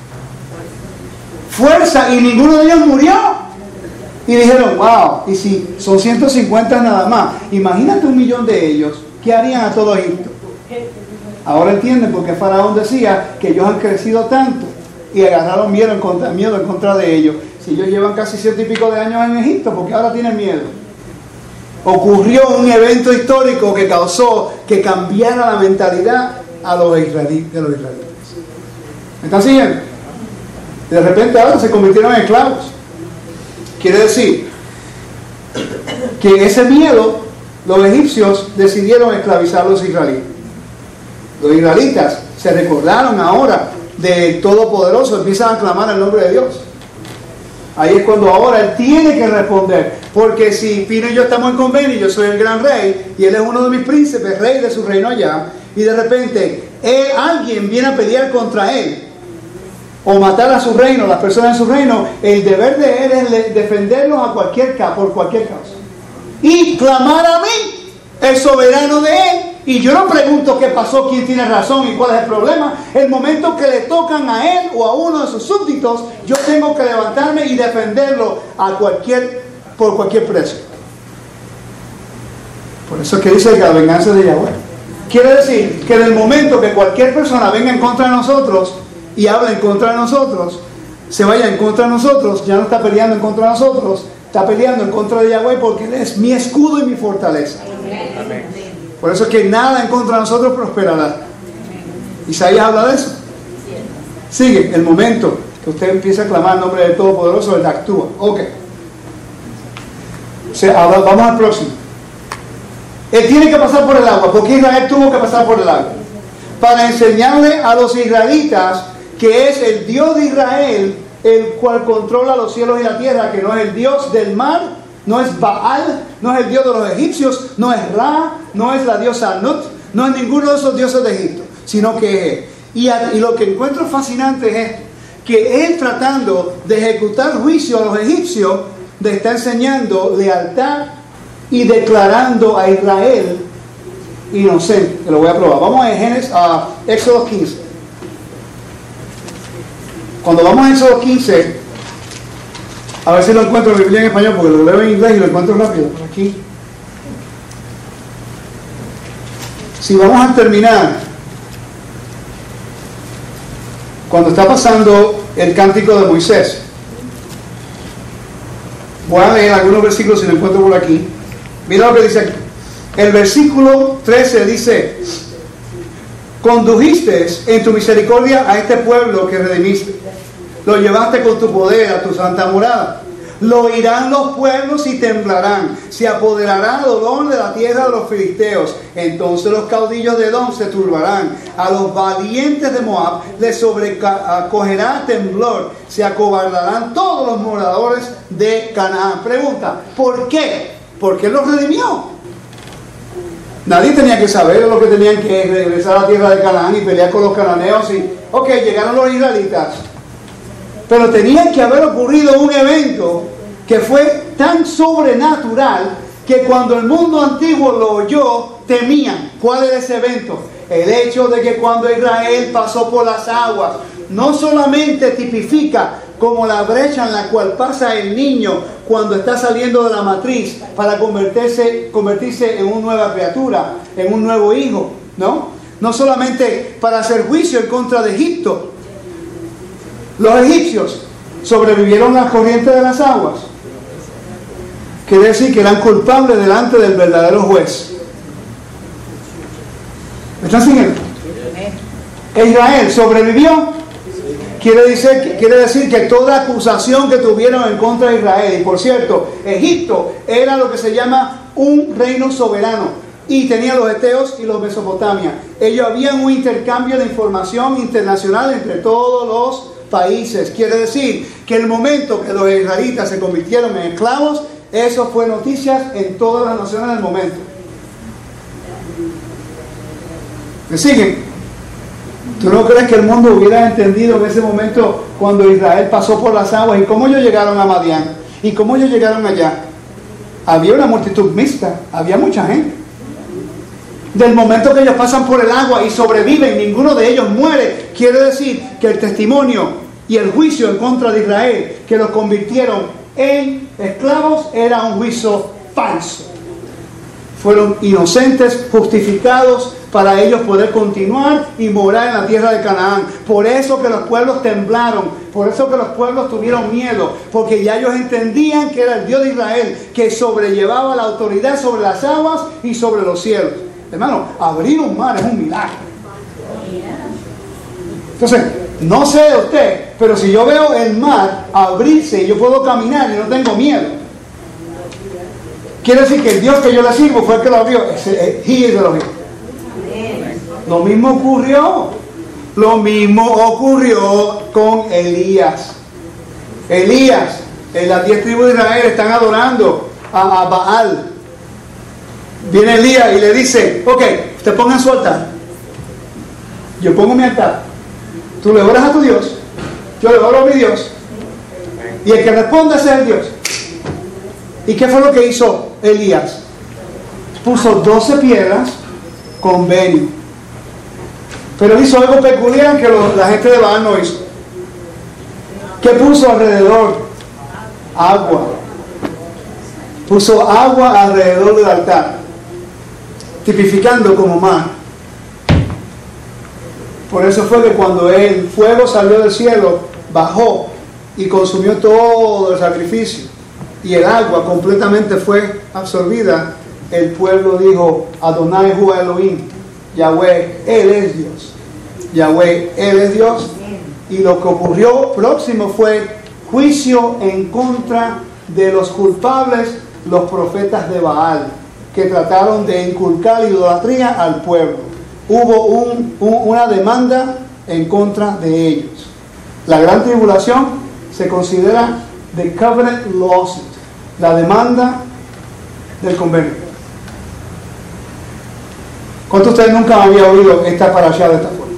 fuerza y ninguno de ellos murió. Y dijeron, wow, y si son ciento cincuenta nada más, imagínate un millón de ellos, ¿qué harían a todo Egipto? Ahora entienden por qué Faraón decía que ellos han crecido tanto y agarraron miedo en contra, miedo en contra de ellos. Si ellos llevan casi ciento y pico de años en Egipto, ¿por qué ahora tienen miedo? Ocurrió un evento histórico que causó que cambiara la mentalidad a los israelitas, de los israelitas. ¿Me están siguiendo? De repente ahora se convirtieron en esclavos. Quiere decir que en ese miedo los egipcios decidieron esclavizar a los israelitas. Los israelitas se recordaron ahora del Todopoderoso, empiezan a clamar el nombre de Dios. Ahí es cuando ahora Él tiene que responder. Porque si Pino y yo estamos en convenio, yo soy el gran rey y Él es uno de mis príncipes, rey de su reino allá, y de repente él, alguien viene a pelear contra Él o matar a su reino, las personas en su reino, el deber de Él es defenderlos a cualquier causa, por cualquier causa. Y clamar a mí, el soberano de Él. Y yo no pregunto qué pasó, quién tiene razón y cuál es el problema. El momento que le tocan a Él o a uno de sus súbditos, yo tengo que levantarme y defenderlo a cualquier, por cualquier precio. Por eso es que dice que la venganza de Yahweh. Quiere decir que en el momento que cualquier persona venga en contra de nosotros y habla en contra de nosotros, se vaya en contra de nosotros, ya no está peleando en contra de nosotros, está peleando en contra de Yahweh porque Él es mi escudo y mi fortaleza. Amén. Por eso es que nada en contra de nosotros prosperará. Isaías habla de eso. Sigue, el momento que usted empieza a clamar el nombre del Todopoderoso, Él actúa. Ok. O sea, ahora vamos al próximo. Él tiene que pasar por el agua. ¿Por qué Israel tuvo que pasar por el agua? Para enseñarle a los israelitas que es el Dios de Israel el cual controla los cielos y la tierra, que no es el Dios del mar, no es Baal, no es el Dios de los egipcios, no es Ra, no es la diosa Nut, no es ninguno de esos dioses de Egipto, sino que es Él. Y, a, y lo que encuentro fascinante es esto, que Él tratando de ejecutar juicio a los egipcios, le está enseñando lealtad y declarando a Israel inocente. Te lo voy a probar. Vamos a Génesis, a Éxodo quince. Cuando vamos a Éxodo quince, a ver si lo encuentro en la Biblia en español, porque lo leo en inglés y lo encuentro rápido. Por aquí. Si vamos a terminar, cuando está pasando el cántico de Moisés, voy a leer algunos versículos si lo encuentro por aquí. Mira lo que dice aquí. El versículo trece dice: condujiste en tu misericordia a este pueblo que redimiste, lo llevaste con tu poder a tu santa morada. Lo oirán los pueblos y temblarán, se apoderará dolor de la tierra de los filisteos. Entonces los caudillos de Edom se turbarán, a los valientes de Moab les sobrecogerá temblor, se acobardarán todos los moradores de Canaán. Pregunta, ¿por qué? ¿Por qué los redimió? Nadie tenía que saber lo que tenían que regresar a la tierra de Canaán y pelear con los cananeos. Y, ok, llegaron los israelitas. Pero tenía que haber ocurrido un evento que fue tan sobrenatural que cuando el mundo antiguo lo oyó, temían. ¿Cuál era ese evento? El hecho de que cuando Israel pasó por las aguas, no solamente tipifica como la brecha en la cual pasa el niño cuando está saliendo de la matriz para convertirse, convertirse en una nueva criatura, en un nuevo hijo, ¿no? No solamente para hacer juicio en contra de Egipto. Los egipcios sobrevivieron a la corriente de las aguas. Quiere decir que eran culpables delante del verdadero juez. ¿Me están siguiendo? Israel sobrevivió. Quiere decir, quiere decir que toda acusación que tuvieron en contra de Israel, y por cierto, Egipto era lo que se llama un reino soberano, y tenía los eteos y los Mesopotamia. Ellos habían un intercambio de información internacional entre todos los países. Quiere decir que el momento que los israelitas se convirtieron en esclavos, eso fue noticias en todas las naciones del momento. ¿Me siguen? ¿Tú no crees que el mundo hubiera entendido en ese momento cuando Israel pasó por las aguas y cómo ellos llegaron a Madián y cómo ellos llegaron allá? Había una multitud mixta, había mucha gente. Del momento que ellos pasan por el agua y sobreviven, ninguno de ellos muere. Quiere decir que el testimonio y el juicio en contra de Israel, que los convirtieron en esclavos, era un juicio falso. Fueron inocentes, justificados para ellos poder continuar y morar en la tierra de Canaán. Por eso que los pueblos temblaron, por eso que los pueblos tuvieron miedo, porque ya ellos entendían que era el Dios de Israel que sobrellevaba la autoridad sobre las aguas y sobre los cielos. Hermano, abrir un mar es un milagro. Entonces, no sé de usted, pero si yo veo el mar abrirse y yo puedo caminar y no tengo miedo, quiere decir que el Dios que yo le sirvo fue el que lo abrió. He is Elohim. Lo mismo ocurrió. Lo mismo ocurrió con Elías. Elías, en las diez tribus de Israel están adorando a, a Baal. Viene Elías y le dice: ok, usted ponga su altar. Yo pongo mi altar. Tú le oras a tu Dios. Yo le oro a mi Dios. Y el que responde es el Dios. ¿Y qué fue lo que hizo Elías? Puso doce piedras con venio. Pero él hizo algo peculiar que lo, la gente de Baal no hizo. ¿Qué puso alrededor? Agua. Puso agua alrededor del altar, tipificando como mar. Por eso fue que cuando el fuego salió del cielo, bajó y consumió todo el sacrificio, y el agua completamente fue absorbida, el pueblo dijo: Adonai hu Elohim, Yahweh, Él es Dios. Yahweh, Él es Dios. Y lo que ocurrió próximo fue juicio en contra de los culpables, los profetas de Baal, que trataron de inculcar idolatría al pueblo. Hubo un, un, una demanda en contra de ellos. La gran tribulación se considera the covenant lawsuit, la demanda del convenio. ¿Cuántos de ustedes nunca habían oído esta parashá de esta forma?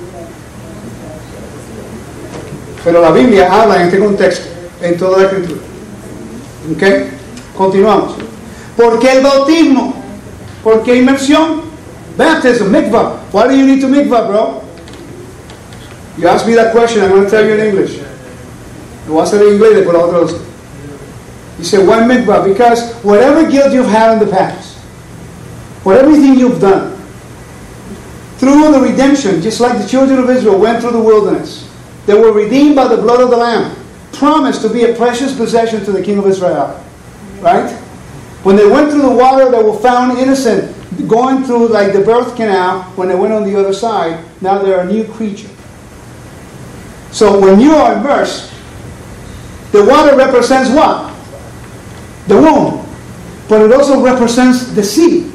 Pero la Biblia habla en este contexto, en toda la escritura. ¿Ok? Continuamos. ¿Por qué el bautismo? ¿Por qué inmersión? Baptism, mikvah. Why do you need to mikvah, bro? You ask me that question, I'm going to tell you in English. Lo voy a hacer en inglés y después lo voy a traducir. You say, why mikvah? Because whatever guilt you've had in the past, whatever thing you've done, through the redemption, just like the children of Israel went through the wilderness, they were redeemed by the blood of the Lamb, promised to be a precious possession to the King of Israel. Right? When they went through the water, they were found innocent, going through like the birth canal. When they went on the other side, now they're a new creature. So when you are immersed, the water represents what? The womb. But it also represents the seed.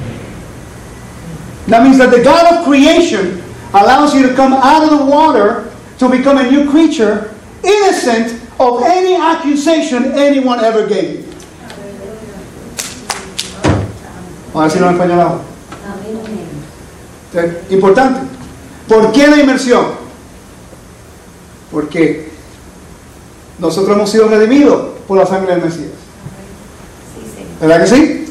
That means that the God of creation allows you to come out of the water to become a new creature, innocent of any accusation anyone ever gave you. Vamos a decirlo en español ahora. Importante. ¿Por qué la inmersión? Porque nosotros hemos sido redimidos por la sangre del Mesías. ¿Verdad que sí?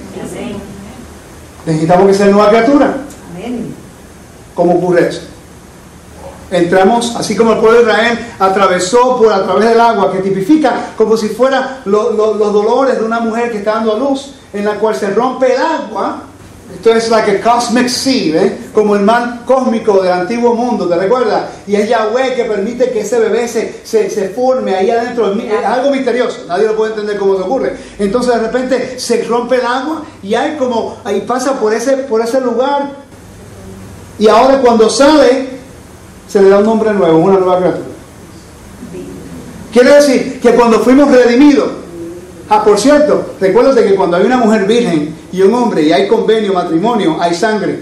Necesitamos que sea nueva criatura. ¿Cómo ocurre eso? Entramos, así como el pueblo de Israel atravesó por a través del agua, que tipifica como si fuera lo, lo, los dolores de una mujer que está dando a luz, en la cual se rompe el agua. Esto es like a cosmic sea, ¿eh? Como el mar cósmico del antiguo mundo, ¿te recuerdas? Y es Yahweh que permite que ese bebé se, se, se forme ahí adentro. Es algo misterioso, nadie lo puede entender cómo se ocurre. Entonces de repente se rompe el agua y hay como, ahí pasa por ese, por ese lugar. Y ahora cuando sale, se le da un nombre nuevo, una nueva criatura. Quiere decir que cuando fuimos redimidos, ah, por cierto, recuérdate que cuando hay una mujer virgen y un hombre y hay convenio, matrimonio, hay sangre.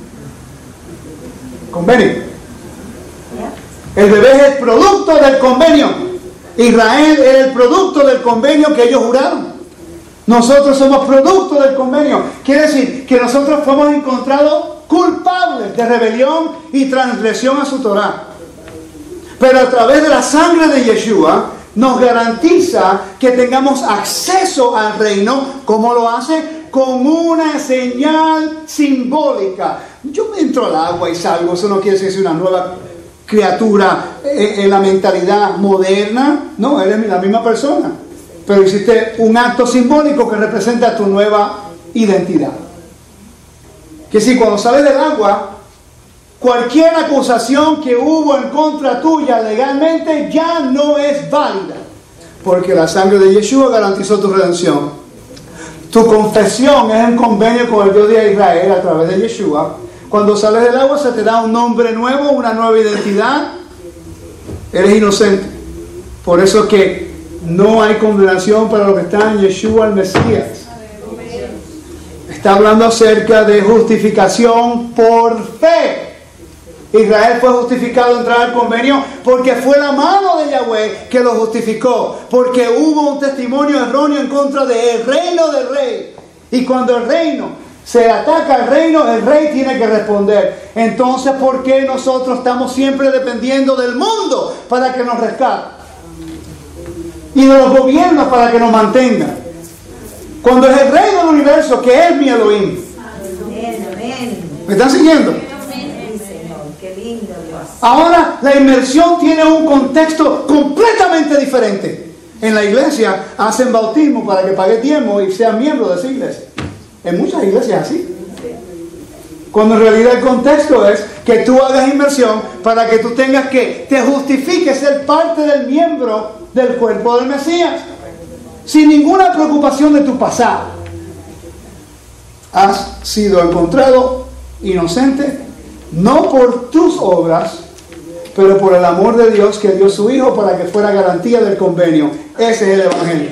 Convenio. El bebé es el producto del convenio. Israel era el producto del convenio que ellos juraron. Nosotros somos producto del convenio. Quiere decir que nosotros fuimos encontrados culpables de rebelión y transgresión a su Torah. Pero a través de la sangre de Yeshua nos garantiza que tengamos acceso al reino. ¿Cómo lo hace? Con una señal simbólica. Yo entro al agua y salgo, eso no quiere decir que soy una nueva criatura en la mentalidad moderna. No, eres la misma persona, pero hiciste un acto simbólico que representa tu nueva identidad. Que si cuando sales del agua, cualquier acusación que hubo en contra tuya legalmente ya no es válida, porque la sangre de Yeshua garantizó tu redención. Tu confesión es un convenio con el Dios de Israel a través de Yeshua. Cuando sales del agua se te da un nombre nuevo, una nueva identidad. Eres inocente. Por eso es que no hay condenación para los que están en Yeshua el Mesías. Está hablando acerca de justificación por fe. Israel fue justificado al entrar al convenio porque fue la mano de Yahweh que lo justificó, porque hubo un testimonio erróneo en contra del reino del rey. Y cuando el reino se ataca al reino, el rey tiene que responder. Entonces, ¿por qué nosotros estamos siempre dependiendo del mundo para que nos rescate? Y de los gobiernos para que nos mantengan. Cuando es el rey del universo, que es mi Elohim. ¿Me están siguiendo? Ahora la inmersión tiene un contexto completamente diferente. En la iglesia hacen bautismo para que pague diezmo y sean miembro de esa iglesia. En muchas iglesias así. Cuando en realidad el contexto es que tú hagas inmersión para que tú tengas que, te justifiques ser parte del miembro del cuerpo del Mesías. Sin ninguna preocupación de tu pasado. Has sido encontrado inocente, no por tus obras, pero por el amor de Dios que dio su Hijo para que fuera garantía del convenio. Ese es el Evangelio.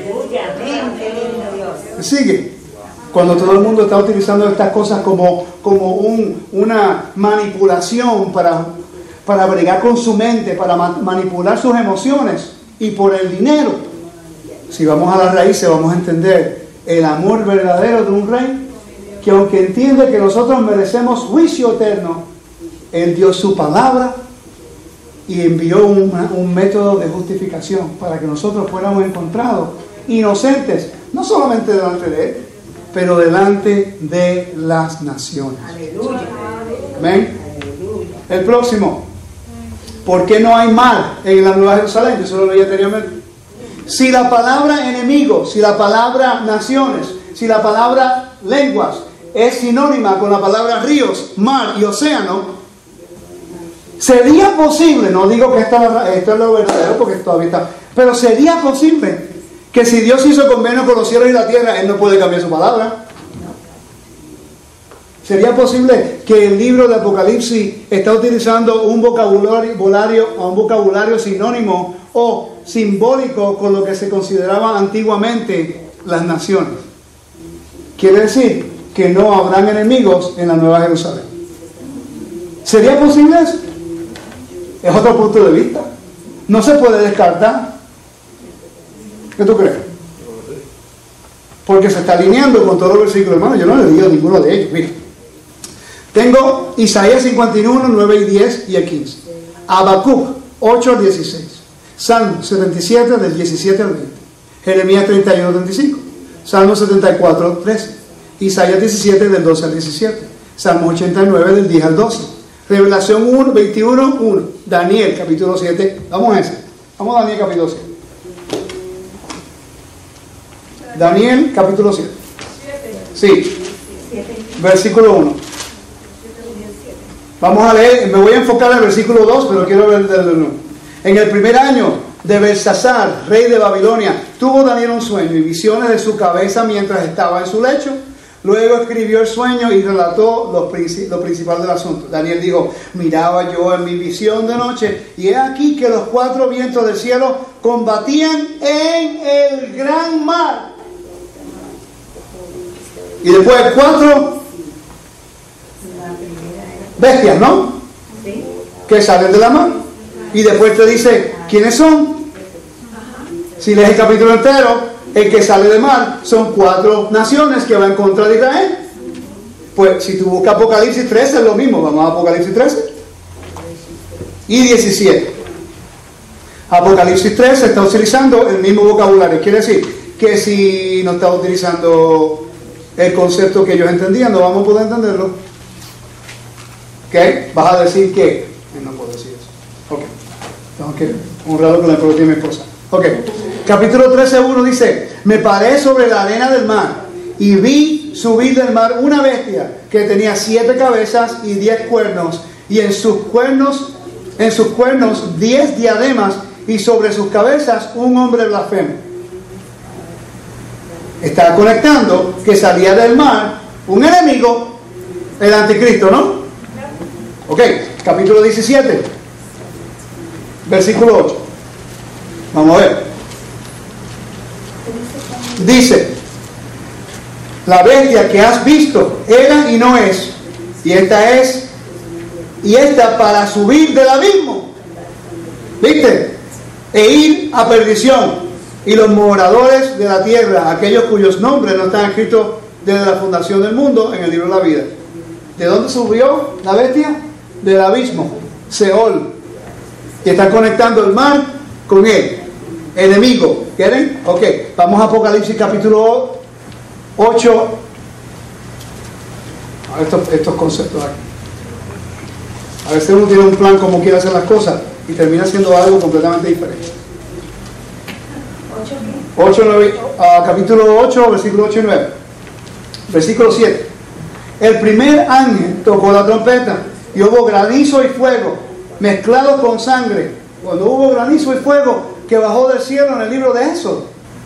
Sigue. Cuando todo el mundo está utilizando estas cosas como, como un, una manipulación para, para bregar con su mente, para ma- manipular sus emociones y por el dinero. Si vamos a las raíces vamos a entender el amor verdadero de un rey que aunque entiende que nosotros merecemos juicio eterno, Él dio su palabra y envió una, un método de justificación para que nosotros fuéramos encontrados inocentes, no solamente delante de Él, pero delante de las naciones. Aleluya. Amén. El próximo. ¿Por qué no hay mal en la Nueva Jerusalén? Yo solo lo leí anteriormente. Si la palabra enemigo, si la palabra naciones, si la palabra lenguas es sinónima con la palabra ríos, mar y océano, sería posible, no digo que esto, esto es lo verdadero porque todavía está, pero sería posible que si Dios hizo convenio con los cielos y la tierra, Él no puede cambiar su palabra. ¿Sería posible que el libro de Apocalipsis está utilizando un vocabulario, un vocabulario sinónimo o simbólico con lo que se consideraba antiguamente las naciones? Quiere decir que no habrán enemigos en la Nueva Jerusalén. ¿Sería posible eso? Es otro punto de vista. No se puede descartar. ¿Qué tú crees? Porque se está alineando con todos los versículos, hermano. Yo no le digo ninguno de ellos. Mira, tengo Isaías cincuenta y uno, nueve y diez y el quince. Habacuc ocho al dieciséis. Salmo setenta y siete del diecisiete al veinte. Jeremías treinta y uno, treinta y cinco. Salmo setenta y cuatro, trece. Isaías diecisiete del doce al diecisiete. Salmo ochenta y nueve del diez al doce. Revelación uno, veintiuno, uno. Daniel, capítulo siete. Vamos a ese. Vamos a Daniel, capítulo siete. Daniel, capítulo siete. Sí. Versículo uno. Vamos a leer, me voy a enfocar en el versículo dos, pero quiero ver el uno. En el primer año de Belsasar, rey de Babilonia, tuvo Daniel un sueño y visiones de su cabeza mientras estaba en su lecho. Luego escribió el sueño y relató lo, princip- lo principal del asunto. Daniel dijo: miraba yo en mi visión de noche, y he aquí que los cuatro vientos del cielo combatían en el gran mar. Y después cuatro bestias, ¿no? Que salen de la mar. Y después te dice quiénes son. Si lees el capítulo entero, el que sale de mar son cuatro naciones que van en contra de Israel. Pues si tú buscas Apocalipsis trece es lo mismo. Vamos a Apocalipsis trece y diecisiete. Apocalipsis trece está utilizando el mismo vocabulario. Quiere decir que si no está utilizando el concepto que ellos entendían, no vamos a poder entenderlo. ¿Ok? Vas a decir que no puedo decir eso. Ok. Tengo que honrarlo con la promesa de mi esposa. Ok. Capítulo trece, uno dice: me paré sobre la arena del mar y vi subir del mar una bestia que tenía siete cabezas y diez cuernos, y en sus cuernos, en sus cuernos diez diademas, y sobre sus cabezas un hombre blasfemo. Está conectando que salía del mar un enemigo, el anticristo, ¿no? Ok, capítulo diecisiete, versículo ocho. Vamos a ver. Dice: la bestia que has visto era y no es, y esta es, y esta para subir del abismo, ¿viste? E ir a perdición. Y los moradores de la tierra, aquellos cuyos nombres no están escritos desde la fundación del mundo en el libro de la vida. ¿De dónde subió la bestia? Del abismo, Seol. Y está conectando el mar con él. Enemigo, ¿quieren? Ok, vamos a Apocalipsis capítulo ocho. A ver estos, estos conceptos aquí. A veces uno tiene un plan como quiere hacer las cosas y termina haciendo algo completamente diferente. ocho, nueve, uh, capítulo ocho, versículo ocho y nueve. Versículo siete. El primer ángel tocó la trompeta y hubo granizo y fuego mezclados con sangre. Cuando hubo granizo y fuego que bajó del cielo en el libro de Éxodo.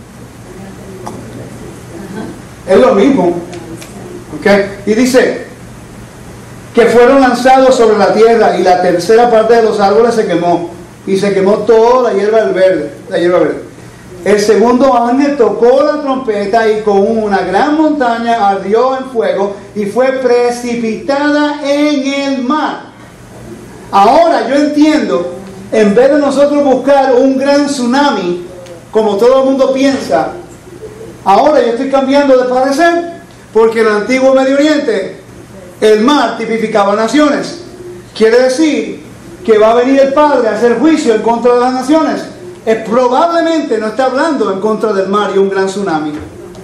Es lo mismo. ¿Okay? Y dice que fueron lanzados sobre la tierra y la tercera parte de los árboles se quemó. Y se quemó toda la hierba del verde, la hierba verde. El segundo ángel tocó la trompeta y con una gran montaña ardió en fuego y fue precipitada en el mar. Ahora yo entiendo, en vez de nosotros buscar un gran tsunami, como todo el mundo piensa, ahora yo estoy cambiando de parecer, porque en el antiguo Medio Oriente el mar tipificaba naciones. Quiere decir que va a venir el Padre a hacer juicio en contra de las naciones. Es probablemente no está hablando en contra del mar y un gran tsunami.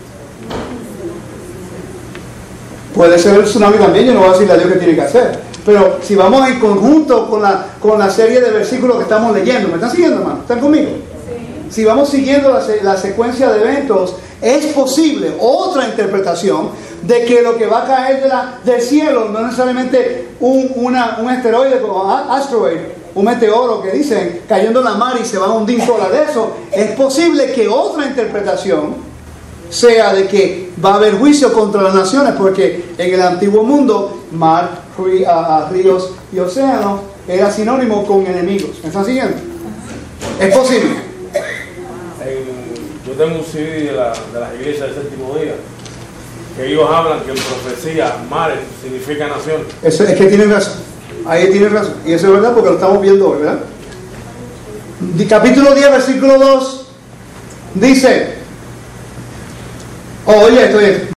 Puede ser el tsunami también, yo no voy a decirle a Dios qué tiene que hacer. Pero si vamos en conjunto con la, con la serie de versículos que estamos leyendo, ¿me están siguiendo, hermano? ¿Están conmigo? Sí. Si vamos siguiendo la, la secuencia de eventos, es posible otra interpretación de que lo que va a caer de la, del cielo no es necesariamente un, una, un asteroide como asteroid, un meteoro que dicen cayendo en la mar y se va a hundir sola de eso. Es posible que otra interpretación sea de que va a haber juicio contra las naciones, porque en el antiguo mundo mar, ríos y océanos era sinónimo con enemigos. ¿Me están siguiendo? Es posible. En, yo tengo un C D de, la, de las iglesias del séptimo día que ellos hablan que en profecía mares significa nación. Eso es que tienen razón. Ahí tienen razón. Y eso es verdad porque lo estamos viendo hoy, ¿verdad? Capítulo diez, versículo dos dice: oh, oye, esto es